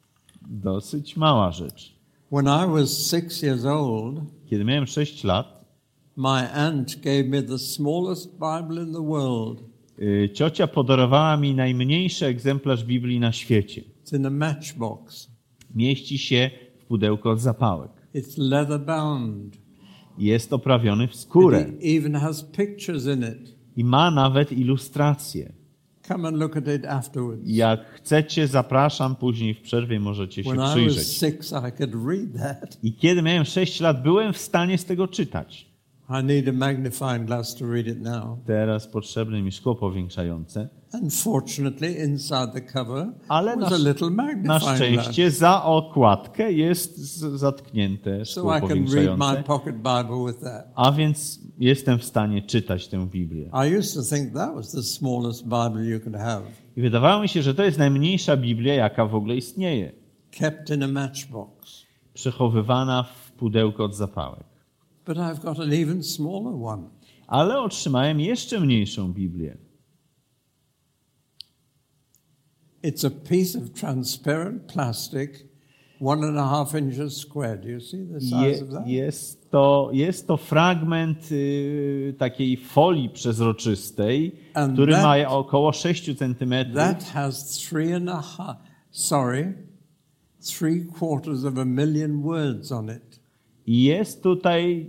Dosyć mała rzecz. When I was six years old, Kiedy miałem sześć lat, my aunt gave me the smallest Bible in the world. y, ciocia podarowała mi najmniejszy egzemplarz Biblii na świecie. It's in a matchbox. Mieści się w pudełku od zapałek. It's leather bound. Jest oprawiony w skórę It even has pictures in it. i ma nawet ilustracje. Come and look at it afterwards. Jak chcecie, zapraszam, później w przerwie możecie się When I was przyjrzeć. six, I could read that. I kiedy miałem sześć lat, byłem w stanie z tego czytać. I need a magnifying glass to read it now. Teraz potrzebne mi szkło powiększające. Unfortunately, inside the cover Ale was na, a little na magnifying glass. szczęście za okładkę jest z- zatknięte So szkło I can read my powiększające. pocket Bible with that. A więc jestem w stanie czytać tę Biblię. I used to think that was the smallest Bible you could have. I wydawało mi się, że to jest najmniejsza Biblia, jaka w ogóle istnieje. Kept in a matchbox. Przechowywana w pudełku od zapałek. But I've got an even smaller one. Ale otrzymałem jeszcze mniejszą Biblię. It's a piece of transparent plastic one and a half inches square. Do you see the size Je, of that? jest, to, jest to fragment y, takiej folii przezroczystej, And który that- ma około sześć centymetrów. That has three and a half, sorry, three quarters of a million words on it. I jest tutaj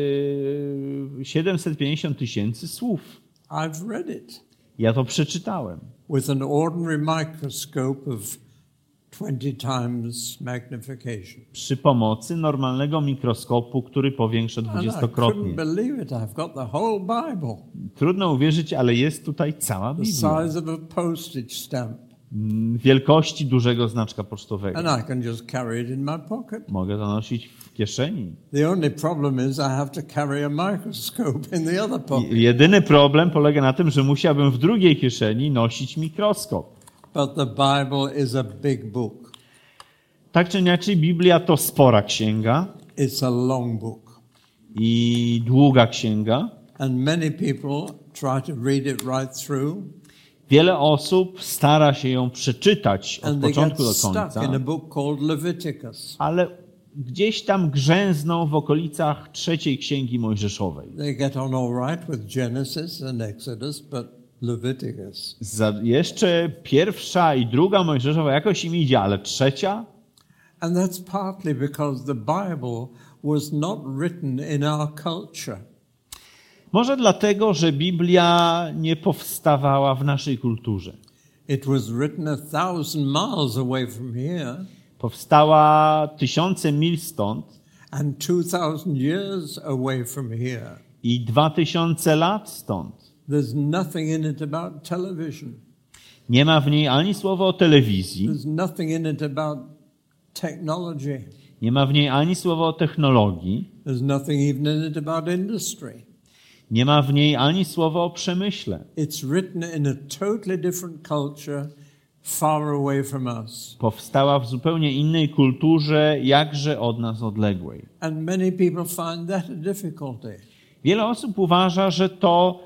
y, siedemset pięćdziesiąt tysięcy słów. I've read it Ja to przeczytałem. with an ordinary microscope of twenty times magnification. Przy pomocy normalnego mikroskopu, który powiększa And I couldn't dwudziestokrotnie. believe it. I've got the whole Bible, Trudno uwierzyć, ale jest tutaj cała the Biblia. size of a postage stamp. Mm, Wielkości dużego znaczka pocztowego. And I can just carry it in my pocket. Mogę to nosić w kieszeni. The only problem is I have to carry a microscope in the other pocket. I- Jedyny problem polega na tym, że musiałbym w drugiej kieszeni nosić mikroskop. But the Bible is a big book. Tak czy inaczej, Biblia to spora księga It's a long book. i długa księga. And many people try to read it right through, Wiele osób stara się ją przeczytać od and they get początku do stuck końca, in a book called Leviticus. ale gdzieś tam grzęzną w okolicach trzeciej księgi mojżeszowej. They get on all right with Genesis and Exodus, but Leviticus. Za, jeszcze pierwsza i druga mojżeszowa jakoś im idzie, ale trzecia? And that's partly because the Bible was not written in our culture. Może dlatego, że Biblia nie powstawała w naszej kulturze. It was written a thousand miles away from here Powstała tysiące mil stąd and two thousand years away from here. i dwa tysiące lat stąd. There's nothing in it about television. Nie ma w niej ani słowa o telewizji, There's nothing in it about technology. nie ma w niej ani słowa o technologii, There's nothing even in it about industry. nie ma w niej ani słowa o przemyśle. It's written in a totally different culture, far away from us. Powstała w zupełnie innej kulturze, jakże od nas odległej. And many people find that a difficulty. Wiele osób uważa, że to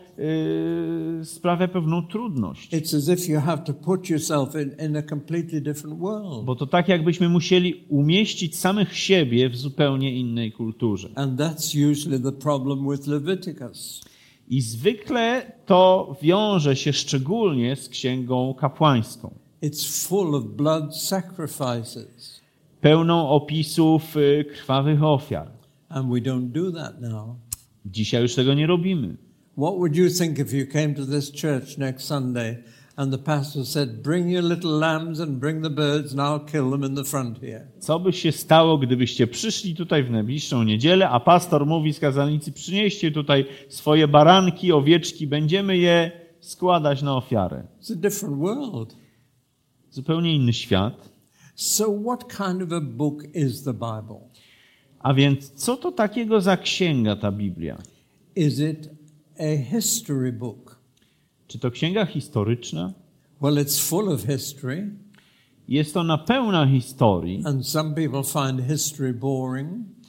yy, sprawia pewną trudność, It's as if you have to put yourself in, in a completely different world. bo to tak jakbyśmy musieli umieścić samych siebie w zupełnie innej kulturze. And that's usually the problem with Leviticus. I zwykle to wiąże się szczególnie z księgą kapłańską, It's full of blood sacrifices. pełną opisów y, krwawych ofiar. And we don't do that now. Dzisiaj już tego nie robimy. What would you think if you came to this church next Sunday and the pastor said, bring your little lambs and bring the birds and I'll kill them in the front here? Co by się stało, gdybyście przyszli tutaj w najbliższą niedzielę, a pastor mówi z kazalnicy, przynieście tutaj swoje baranki, owieczki, będziemy je składać na ofiarę. It's a different world. Zupełnie inny świat. So what kind of a book is the Bible? A więc co to takiego za księga ta Biblia? Is it a history book? Czy to księga historyczna? Well, it's full of history, Jest ona pełna historii. and some people find history boring.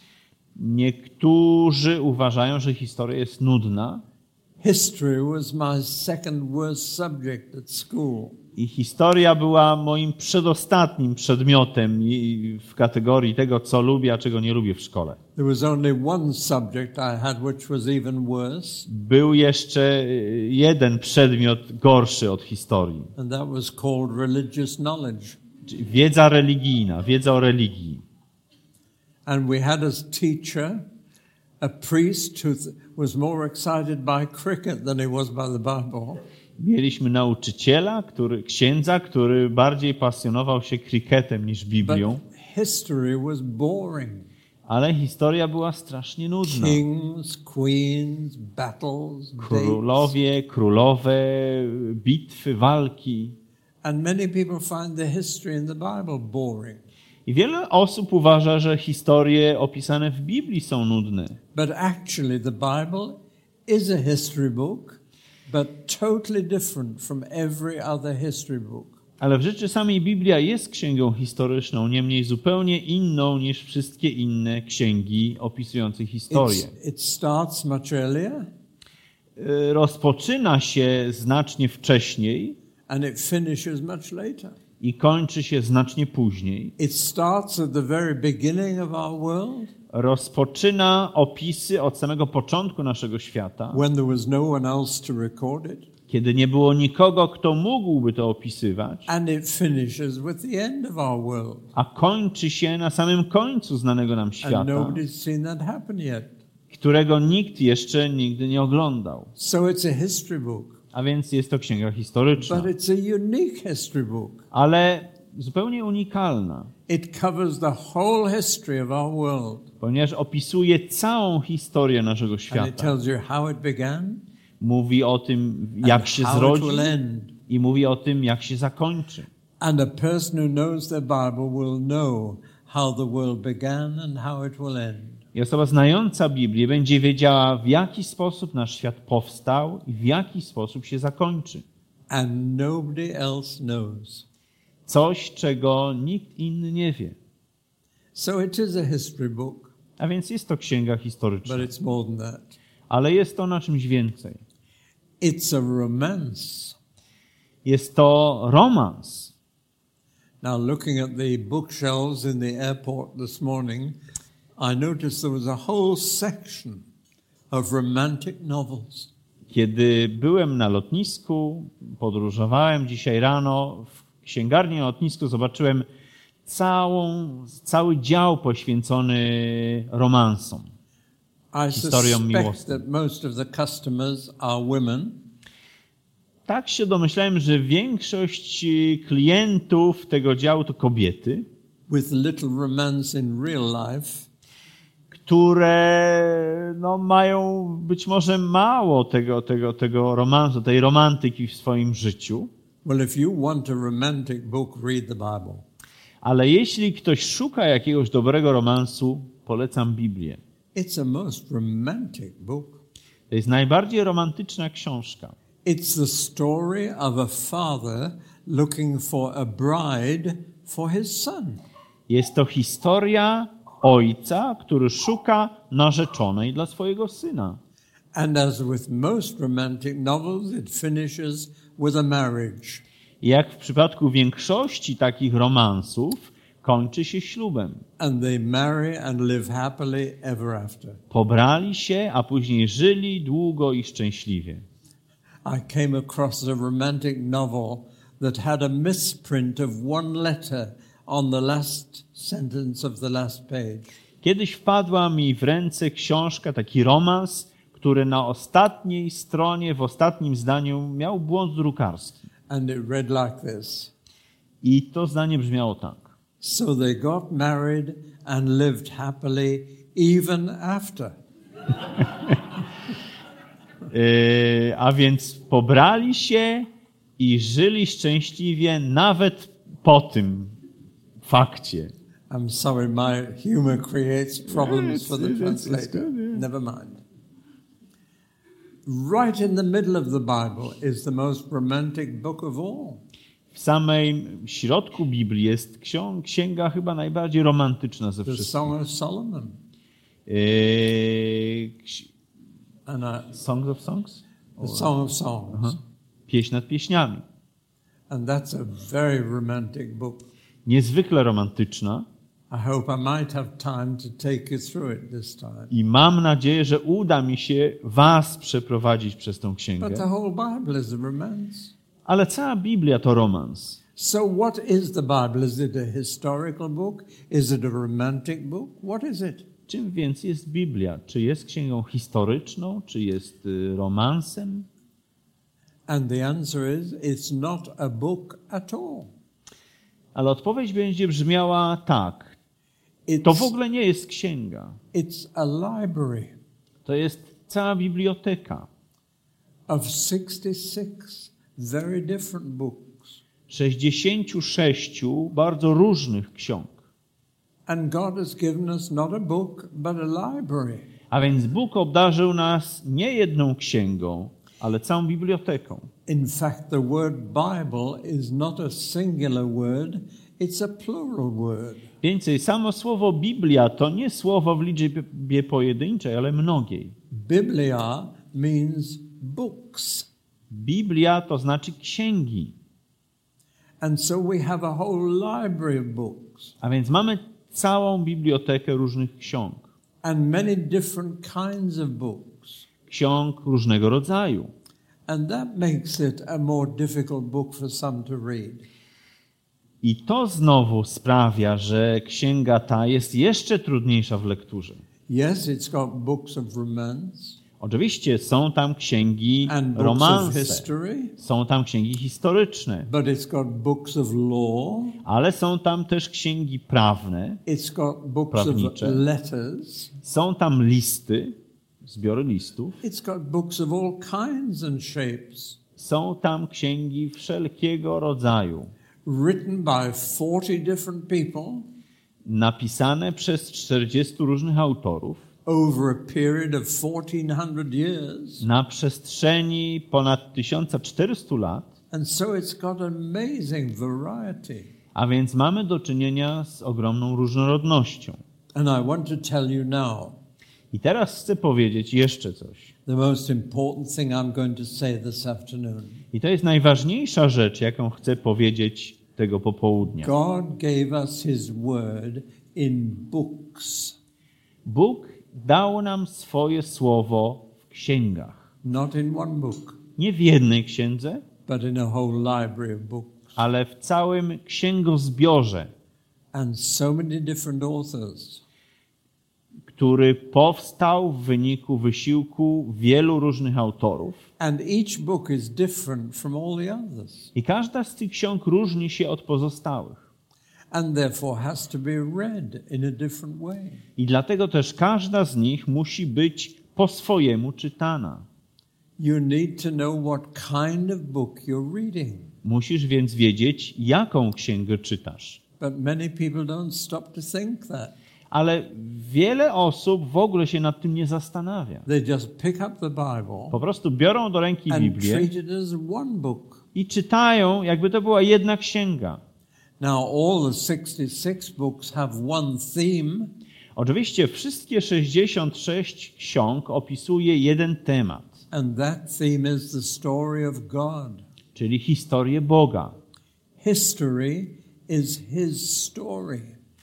Niektórzy uważają, że historia jest nudna History was my second worst subject at school. i historia była moim przedostatnim przedmiotem i- w kategorii tego, co lubię, a czego nie lubię w szkole. There was only one subject I had which was even worse, Był jeszcze y, jeden przedmiot gorszy od historii. and that was called religious knowledge. Czyli wiedza religijna, wiedza o religii. And we had as teacher a priest who th- was more excited by cricket than he was by the Bible. Mieliśmy nauczyciela, który, księdza, który bardziej pasjonował się kriketem niż But Biblią, history was boring. ale historia była strasznie nudna. Kings, queens, battles, dates. Królowie, królowe, bitwy, walki. And many people find the history in the Bible boring. I wiele osób uważa, że historie opisane w Biblii są nudne. But actually the Bible is a history book, but totally different from every other history book. Ale w rzeczy samej Biblia jest księgą historyczną, niemniej zupełnie inną niż wszystkie inne księgi opisujące historię. It's, it starts much earlier Y, Rozpoczyna się znacznie wcześniej and it finishes much later. i kończy się znacznie później. It starts at the very beginning of our world, Rozpoczyna opisy od samego początku naszego świata, when there was no one else to record it, kiedy nie było nikogo, kto mógłby to opisywać, and it finishes with the end of our world. a kończy się na samym końcu znanego nam And świata, nobody's seen that happen yet. którego nikt jeszcze nigdy nie oglądał. So it's a history book, A więc jest to księga historyczna, but it's a unique history book. ale zupełnie unikalna, It covers the whole history of our world. ponieważ opisuje całą historię naszego And it świata. tells you how it began Mówi o tym, jak and się how it zrodzi will end. i mówi o tym, jak się zakończy. And a person who knows their Bible will know how the world began and how it will end. I osoba znająca Biblię będzie wiedziała, w jaki sposób nasz świat powstał i w jaki sposób się zakończy. And nobody else knows. Coś, czego nikt inny nie wie. So it is a history book, A więc jest to księga historyczna. but it's more than that. Ale jest to na czymś więcej. It's a romance. Jest to romans. Now, looking at the bookshelves in the airport this morning, I noticed there was a whole section of romantic novels. Kiedy byłem na lotnisku, podróżowałem dzisiaj rano, w księgarni na lotnisku zobaczyłem całą, cały dział poświęcony romansom. I Historią suspect miłosną. that most of the customers are women, Tak się domyślałem, że większość klientów tego działu to kobiety, with little romance in real life, które no, mają być może mało tego, tego, tego romansu, tej romantyki w swoim życiu. well, if you want a romantic book, read the Bible. Ale jeśli ktoś szuka jakiegoś dobrego romansu, polecam Biblię. It's a most romantic book. To jest najbardziej romantyczna książka. It's the story of a father looking for a bride for his son. Jest to historia ojca, który szuka narzeczonej dla swojego syna. And as with most romantic novels, it finishes with a marriage. I jak w przypadku większości takich romansów, kończy się ślubem. And they marry and live happily ever after. Pobrali się, a później żyli długo i szczęśliwie. I came across a romantic novel that had a misprint of one letter on the last sentence of the last page. Kiedyś wpadła mi w ręce książka, taki romans, który na ostatniej stronie, w ostatnim zdaniu miał błąd drukarski. And it read like this. I to zdanie brzmiało tak. So they got married and lived happily even after. Yy, a więc pobrali się i żyli szczęśliwie nawet po tym fakcie. I'm sorry, my humor creates problems It's- for the it's- it's translator. good, yeah. Never mind. Right in the middle of the Bible is the most romantic book of all. W samym środku Biblii jest ksią- księga chyba najbardziej romantyczna ze The wszystkich. Song of Solomon. Yy, ksi- And uh, Songs of Songs? the Song of Songs. Aha. Pieśń nad pieśniami. And that's a very romantic book. Niezwykle romantyczna I hope I might have time to take you through it this time. i mam nadzieję, że uda mi się was przeprowadzić przez tą But the księgę. whole Bible is a romance. Ale cała Biblia to romans. So what is the Bible? Is it a historical book? Is it a romantic book? What is it? Czym więc jest Biblia? Czy jest księgą historyczną? Czy jest y, romansem? And the answer is, it's not a book at all. Ale odpowiedź będzie brzmiała tak. To w ogóle nie jest księga. It's a library To jest cała biblioteka. of sixty-six very different books. sześćdziesięciu sześciu bardzo różnych ksiąg. And God has given us not a book, but a library. A więc Bóg obdarzył nas nie jedną księgą, ale całą biblioteką. In fact, the word Bible is not a singular word, it's a plural word. Więcej, samo słowo Biblia to nie słowo w liczbie pojedynczej, ale mnogiej. Biblia means books. Biblia to znaczy księgi. And so we have a whole library of books. A więc mamy całą bibliotekę różnych ksiąg. And many different kinds of books. Ksiąg różnego rodzaju. And that makes it a more difficult book for some to read. I to znowu sprawia, że księga ta jest jeszcze trudniejsza w lekturze. Yes, it's got books of romance. Oczywiście są tam księgi And books of romanse, history. są tam księgi historyczne, But it's got books of law. ale są tam też księgi prawne, It's got books Prawnicze. of letters. są tam listy, zbiory listów, It's got books of all kinds and shapes. są tam księgi wszelkiego rodzaju, Written by forty different people napisane przez czterdziestu różnych autorów over a period of fourteen hundred years. na przestrzeni ponad tysiąc czterysta lat, And so it's got amazing variety. a więc mamy do czynienia z ogromną różnorodnością. And I want to tell you now, I teraz chcę powiedzieć jeszcze coś. the most important thing I'm going to say this afternoon. I to jest najważniejsza rzecz, jaką chcę powiedzieć tego popołudnia. God gave us His word in books, Bóg dał nam swoje słowo w księgach. not in one book, Nie w jednej księdze, but in a whole library of books. ale w całym księgozbiorze, And so many different authors. który powstał w wyniku wysiłku wielu różnych autorów. And each book is different from all the others. I każda z tych ksiąg różni się od pozostałych. And therefore has to be read in a different way. I dlatego też każda z nich musi być po swojemu czytana. You need to know what kind of book you're reading. Musisz więc wiedzieć, jaką księgę czytasz. But many people don't stop to think that. Ale wiele osób w ogóle się nad tym nie zastanawia. They just pick up the Bible Po prostu biorą do ręki and Biblię treat it as one book. i czytają, jakby to była jedna księga. Now all the sixty-six books have one theme, Oczywiście wszystkie sześćdziesiąt sześć ksiąg opisuje jeden temat, and that theme is the story of God. czyli historię Boga. History is His story.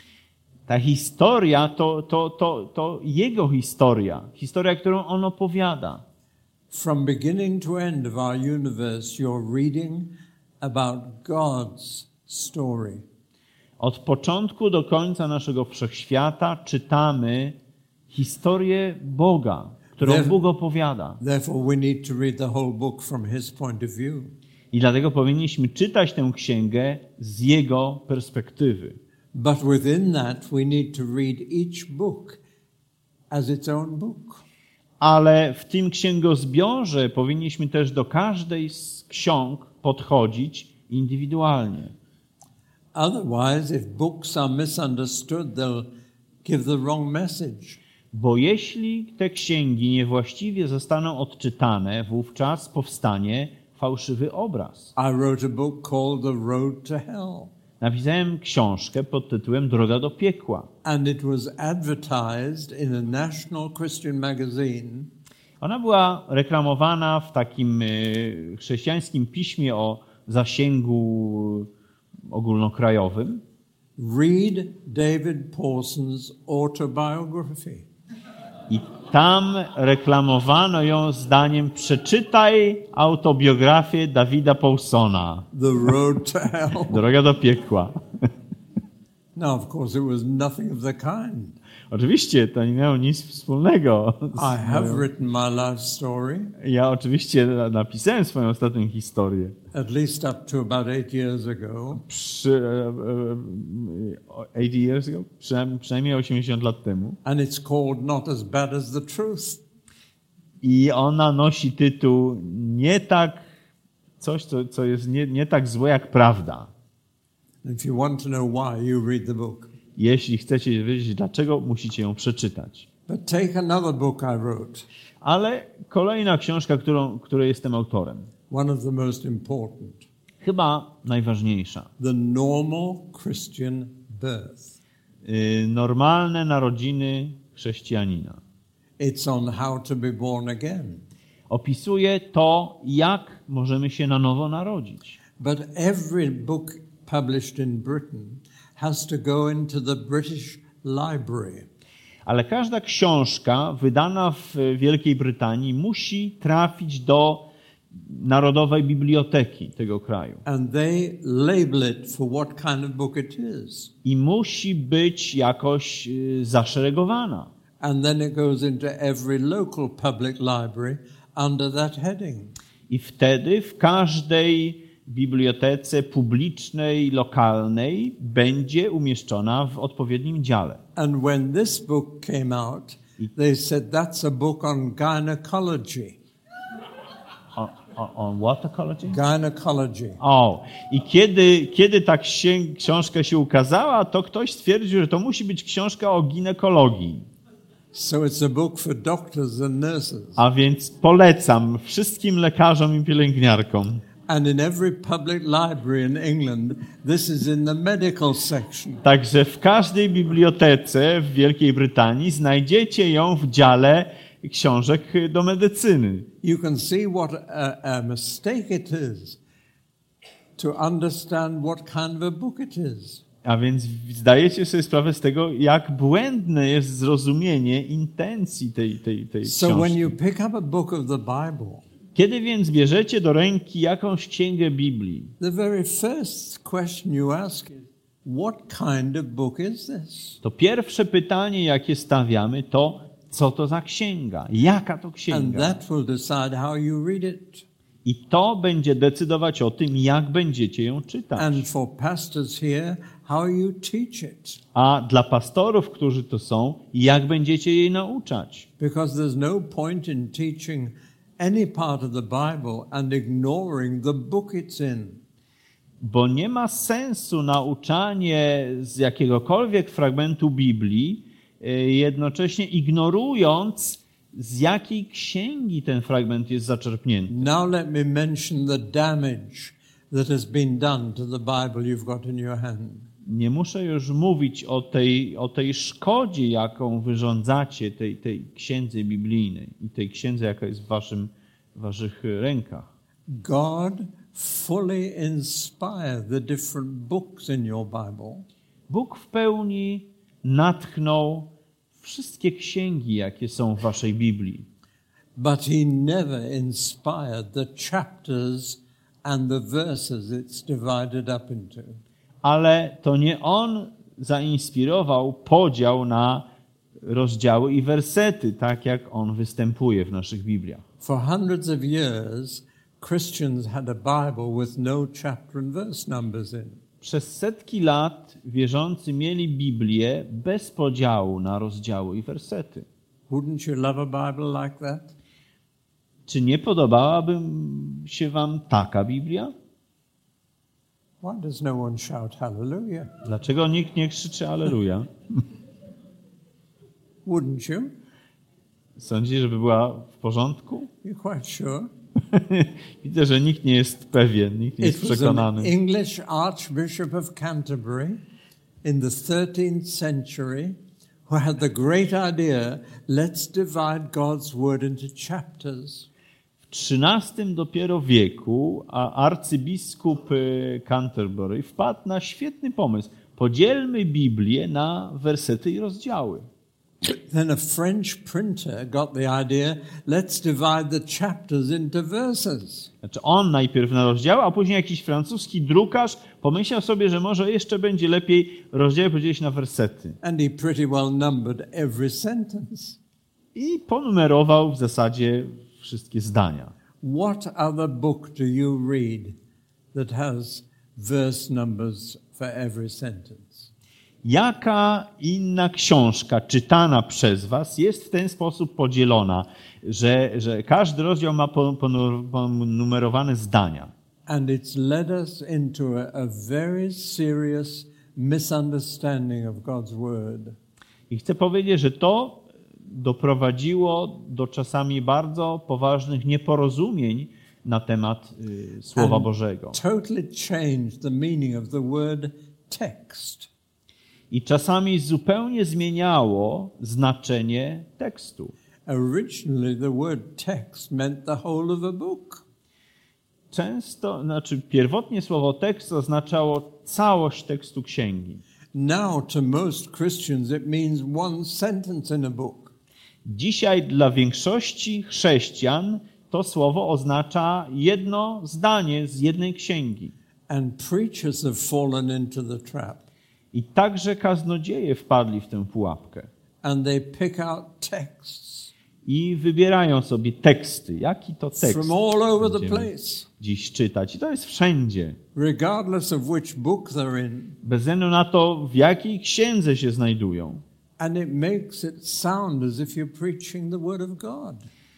Ta historia to, to, to, to Jego historia, historia, którą On opowiada. From beginning to end of our universe, you're reading about God's story. Od początku do końca naszego wszechświata czytamy historię Boga, którą There- Bóg opowiada. Therefore, we need to read the whole book from His point of view. I dlatego powinniśmy czytać tę księgę z Jego perspektywy. But within that, we need to read each book as its own book. Ale w tym księgozbiorze powinniśmy też do każdej z ksiąg podchodzić indywidualnie. Otherwise, if books are misunderstood, they'll give the wrong message. Bo jeśli te księgi niewłaściwie zostaną odczytane, wówczas powstanie fałszywy obraz. I wrote a book called The Road to Hell, Napisałem książkę pod tytułem Droga do piekła. and it was advertised in a national Christian magazine Ona była reklamowana w takim y, chrześcijańskim piśmie o zasięgu ogólnokrajowym. Read David Pawson's autobiography. I tam reklamowano ją zdaniem: przeczytaj autobiografię Davida Pawsona. The Road to Hell. Droga do piekła. Now, of course, it was nothing of the kind. Oczywiście to nie miało nic wspólnego. z I have moją- written my life story, Ja oczywiście napisałem swoją ostatnią historię. at least up to about eight years ago. Przy, e, e, osiemdziesiąt years ago? Przynajmniej, przynajmniej osiemdziesiąt lat temu. And it's called Not As Bad As the Truth. I ona nosi tytuł nie tak, coś, co, co jest nie, nie tak złe jak prawda. If you want to know why, you read the book. Jeśli chcecie wiedzieć dlaczego, musicie ją przeczytać. But take another book I wrote, Ale kolejna książka, którą, której jestem autorem. one of the most important, Chyba najważniejsza. The Normal Christian Birth. Y, Normalne narodziny chrześcijanina. It's on how to be born again. Opisuje to, jak możemy się na nowo narodzić. But every book published in Britain has to go into the British Library. Ale każda książka wydana w Wielkiej Brytanii musi trafić do Narodowej Biblioteki tego kraju. And they label it for what kind of book it is. I musi być jakoś y, zaszeregowana. And then it goes into every local public library under that heading. I wtedy w każdej bibliotece publicznej, lokalnej będzie umieszczona w odpowiednim dziale. And when this book came out, they said that's a book on gynecology. On, on, on what ecology? Gynecology. O, i kiedy, kiedy ta księ- książka się ukazała, to ktoś stwierdził, że to musi być książka o ginekologii. So it's a book for doctors and nurses. A więc polecam wszystkim lekarzom i pielęgniarkom. And in every public library in England, this is in the medical section. Także w każdej bibliotece w Wielkiej Brytanii znajdziecie ją w dziale książek do medycyny. You can see what a, a mistake it is to understand what kind of a book it is. A więc zdajecie sobie sprawę z tego, jak błędne jest zrozumienie intencji tej, tej, tej So when książki. you pick up a book of the Bible, Kiedy więc bierzecie do ręki jakąś księgę Biblii, the very first question you ask is, what kind of book is this? to pierwsze pytanie, jakie stawiamy, to co to za księga? Jaka to And księga? that will decide how you read it. I to będzie decydować o tym, jak będziecie ją czytać. And for pastors here, how you teach it. A dla pastorów, którzy to są, jak będziecie jej nauczać. Because there's no point in teaching any part of the Bible and ignoring the book it's in. Bo nie ma sensu nauczanie z jakiegokolwiek fragmentu Biblii, y, jednocześnie ignorując, z jakiej księgi ten fragment jest zaczerpnięty. Now let me mention the damage that has been done to the Bible you've got in your hand. Nie muszę już mówić o tej, o tej szkodzie, jaką wyrządzacie tej, tej księdze biblijnej i tej księdze, jaka jest w waszym, w waszych rękach. God fully inspired the different books in your Bible. Bóg w pełni natchnął wszystkie księgi, jakie są w waszej Biblii. But he never inspired the chapters and the verses it's divided up into. Ale to nie on zainspirował podział na rozdziały i wersety, tak jak on występuje w naszych Bibliach. For hundreds of years, Christians had a Bible with no chapter and verse numbers in. Przez setki lat wierzący mieli Biblię bez podziału na rozdziały i wersety. Wouldn't you love a Bible like that? Czy nie podobałaby się wam taka Biblia? Why does no one shout hallelujah? Dlaczego nikt nie krzyczy Alleluja? Wouldn't you? Sądzisz, żeby była w porządku? You're quite sure? Widzę, że nikt nie jest pewien, nikt nie jest It was an przekonany. English Archbishop of Canterbury in the thirteenth century who had the great idea, let's divide God's word into chapters. W trzynastym dopiero wieku a arcybiskup y, Canterbury wpadł na świetny pomysł. Podzielmy Biblię na wersety i rozdziały. Then a French printer got the idea, let's divide the chapters into verses. Znaczy on najpierw na rozdziały, a później jakiś francuski drukarz pomyślał sobie, że może jeszcze będzie lepiej rozdziały podzielić na wersety. And he pretty well numbered every sentence. I ponumerował w zasadzie wszystkie zdania. What other book do you read that has verse numbers for every sentence? Jaka inna książka czytana przez was jest w ten sposób podzielona, że, że każdy rozdział ma ponumerowane zdania? And it's led us into a, a very serious misunderstanding of God's word. I chcę powiedzieć, że to doprowadziło do czasami bardzo poważnych nieporozumień na temat y, Słowa And Bożego. Totally changed the meaning of the word text. I czasami zupełnie zmieniało znaczenie tekstu. Originally the word text meant the whole of a book. często, znaczy pierwotnie słowo tekst oznaczało całość tekstu księgi. Now to most Christians it means one sentence in a book. Dzisiaj dla większości chrześcijan to słowo oznacza jedno zdanie z jednej księgi. And preachers have fallen into the trap. I także kaznodzieje wpadli w tę pułapkę. And they pick out texts I wybierają sobie teksty. Jaki to tekst from all over the będziemy place, dziś czytać? I to jest wszędzie. regardless of which book they're in. Bez względu na to, w jakiej księdze się znajdują. And it makes it sound as if you're preaching the Word of God.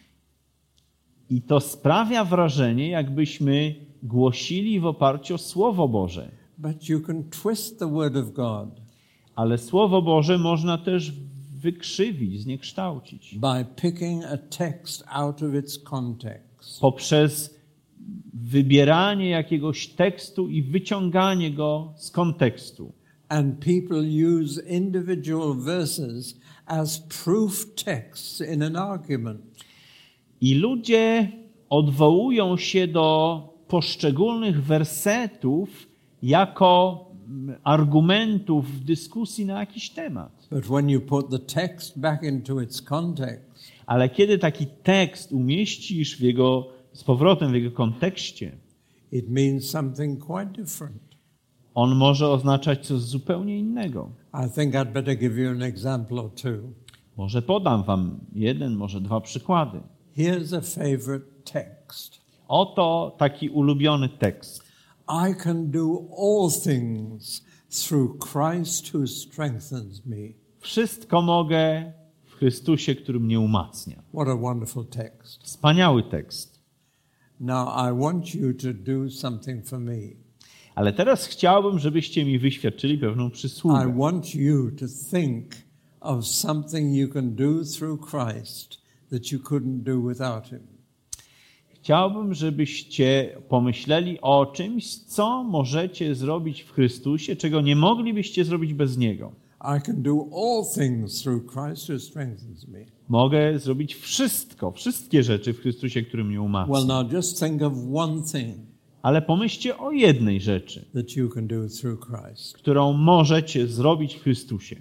I to sprawia wrażenie, jakbyśmy głosili w oparciu o Słowo Boże. But you can twist the Word of God Ale Słowo Boże można też wykrzywić, zniekształcić. by picking a text out of its context. Poprzez wybieranie jakiegoś tekstu i wyciąganie go z kontekstu. And people use individual verses as proof texts in an argument. I ludzie odwołują się do poszczególnych wersetów jako argumentów w dyskusji na jakiś temat. But when you put the text back into its context, Ale kiedy taki tekst umieścisz w jego, z powrotem w jego kontekście, it means something quite different. on może oznaczać coś zupełnie innego. I think I'd better give you an example or two. Może podam wam jeden, może dwa przykłady. Here's a favorite text. Oto taki ulubiony tekst. I can do all things through Christ who strengthens me. Wszystko mogę w Chrystusie, który mnie umacnia. What a wonderful text. Wspaniały tekst. Now I want you to do something for me. Ale teraz chciałbym, żebyście mi wyświadczyli pewną I przysługę. want you to think of something you can do through Christ that you couldn't do without him. Chciałbym, żebyście pomyśleli o czymś, co możecie zrobić w Chrystusie, czego nie moglibyście zrobić bez Niego. I can do all things through Christ who strengthens me. Mogę zrobić wszystko, wszystkie rzeczy w Chrystusie, który mnie Well, umacnia. now just think of one thing Ale pomyślcie o jednej rzeczy, that you can do through Christ. którą możecie zrobić w Chrystusie.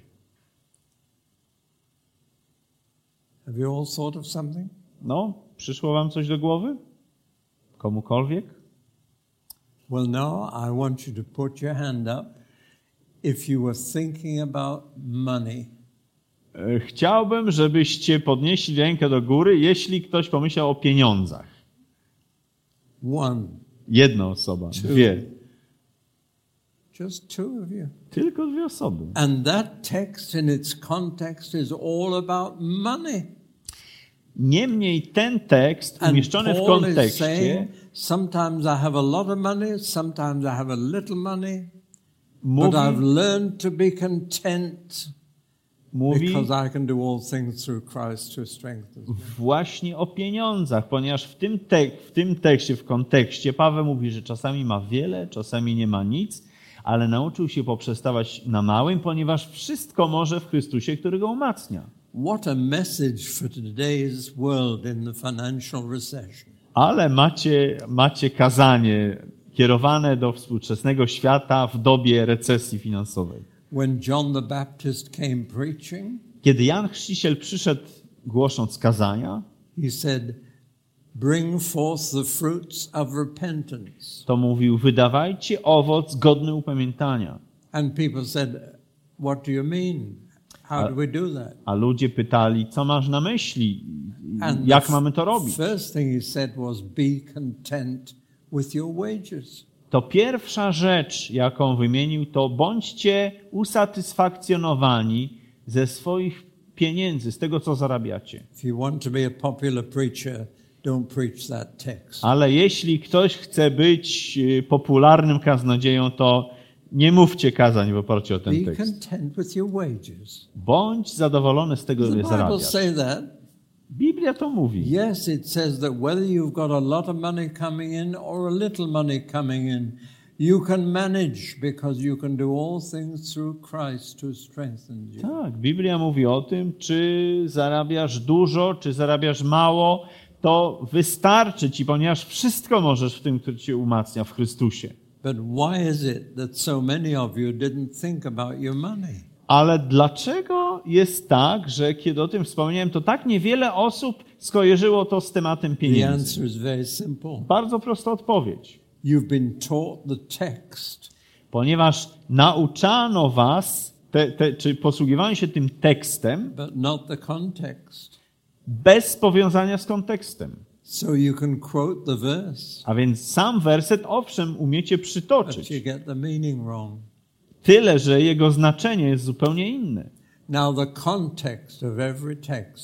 Have you all thought of something? No, przyszło wam coś do głowy? Komukolwiek? Well, now I want you to put your hand up if you were thinking about money. E, Chciałbym, żebyście podnieśli rękę do góry, jeśli ktoś pomyślał o pieniądzach. One, Jedna osoba, dwie. just two of you. Tylko dwie osoby. And that text in its context is all about money. Niemniej ten tekst And umieszczony w Paul is kontekście saying, sometimes I have a lot of money, sometimes I have a little money, but mówi, I've learned to be content mówi because I can do all things through Christ who strengthens me. właśnie o pieniądzach, ponieważ w tym, tek- w tym tekście, w kontekście Paweł mówi, że czasami ma wiele, czasami nie ma nic, ale nauczył się poprzestawać na małym, ponieważ wszystko może w Chrystusie, który go umacnia. What a message for today's world in the financial recession. Ale macie, macie kazanie kierowane do współczesnego świata w dobie recesji finansowej. When John the Baptist came preaching, Kiedy Jan Chrzciciel przyszedł głosząc kazania, he said, bring forth the fruits of repentance. to mówił, wydawajcie owoc godny upamiętania. And people said, what do you mean? How do we do that? A ludzie pytali, co masz na myśli? And Jak the mamy to robić? first thing he said was, be content with your wages. To pierwsza rzecz, jaką wymienił, to bądźcie usatysfakcjonowani ze swoich pieniędzy, z tego, co zarabiacie. If you want to be a popular preacher, don't preach that text. Ale jeśli ktoś chce być y, popularnym kaznodzieją, to nie mówcie kazań w oparciu o ten Be tekst. content with your wages. Bądź zadowolony z tego, Does the ile Bible zarabiasz. say that? Biblia to mówi. Yes, it says that whether you've got a lot of money coming in or a little money coming in, you can manage because you can do all things through Christ who strengthens you. Tak, Biblia mówi o tym, czy zarabiasz dużo, czy zarabiasz mało, to wystarczy ci, ponieważ wszystko możesz w tym, który cię umacnia, w Chrystusie. But why is it that so many of you didn't think about your money? Ale dlaczego jest tak, że kiedy o tym wspomniałem, to tak niewiele osób skojarzyło to z tematem The pieniędzy? answer is very simple. Bardzo prosta odpowiedź. You've been taught the text. Ponieważ nauczano was, te, te, czy posługiwano się tym tekstem, But not the context. bez powiązania z kontekstem. So you can quote the verse, A więc sam werset, owszem, umiecie but przytoczyć. you get the meaning wrong. Tyle, że jego znaczenie jest zupełnie inne. Now the context of every text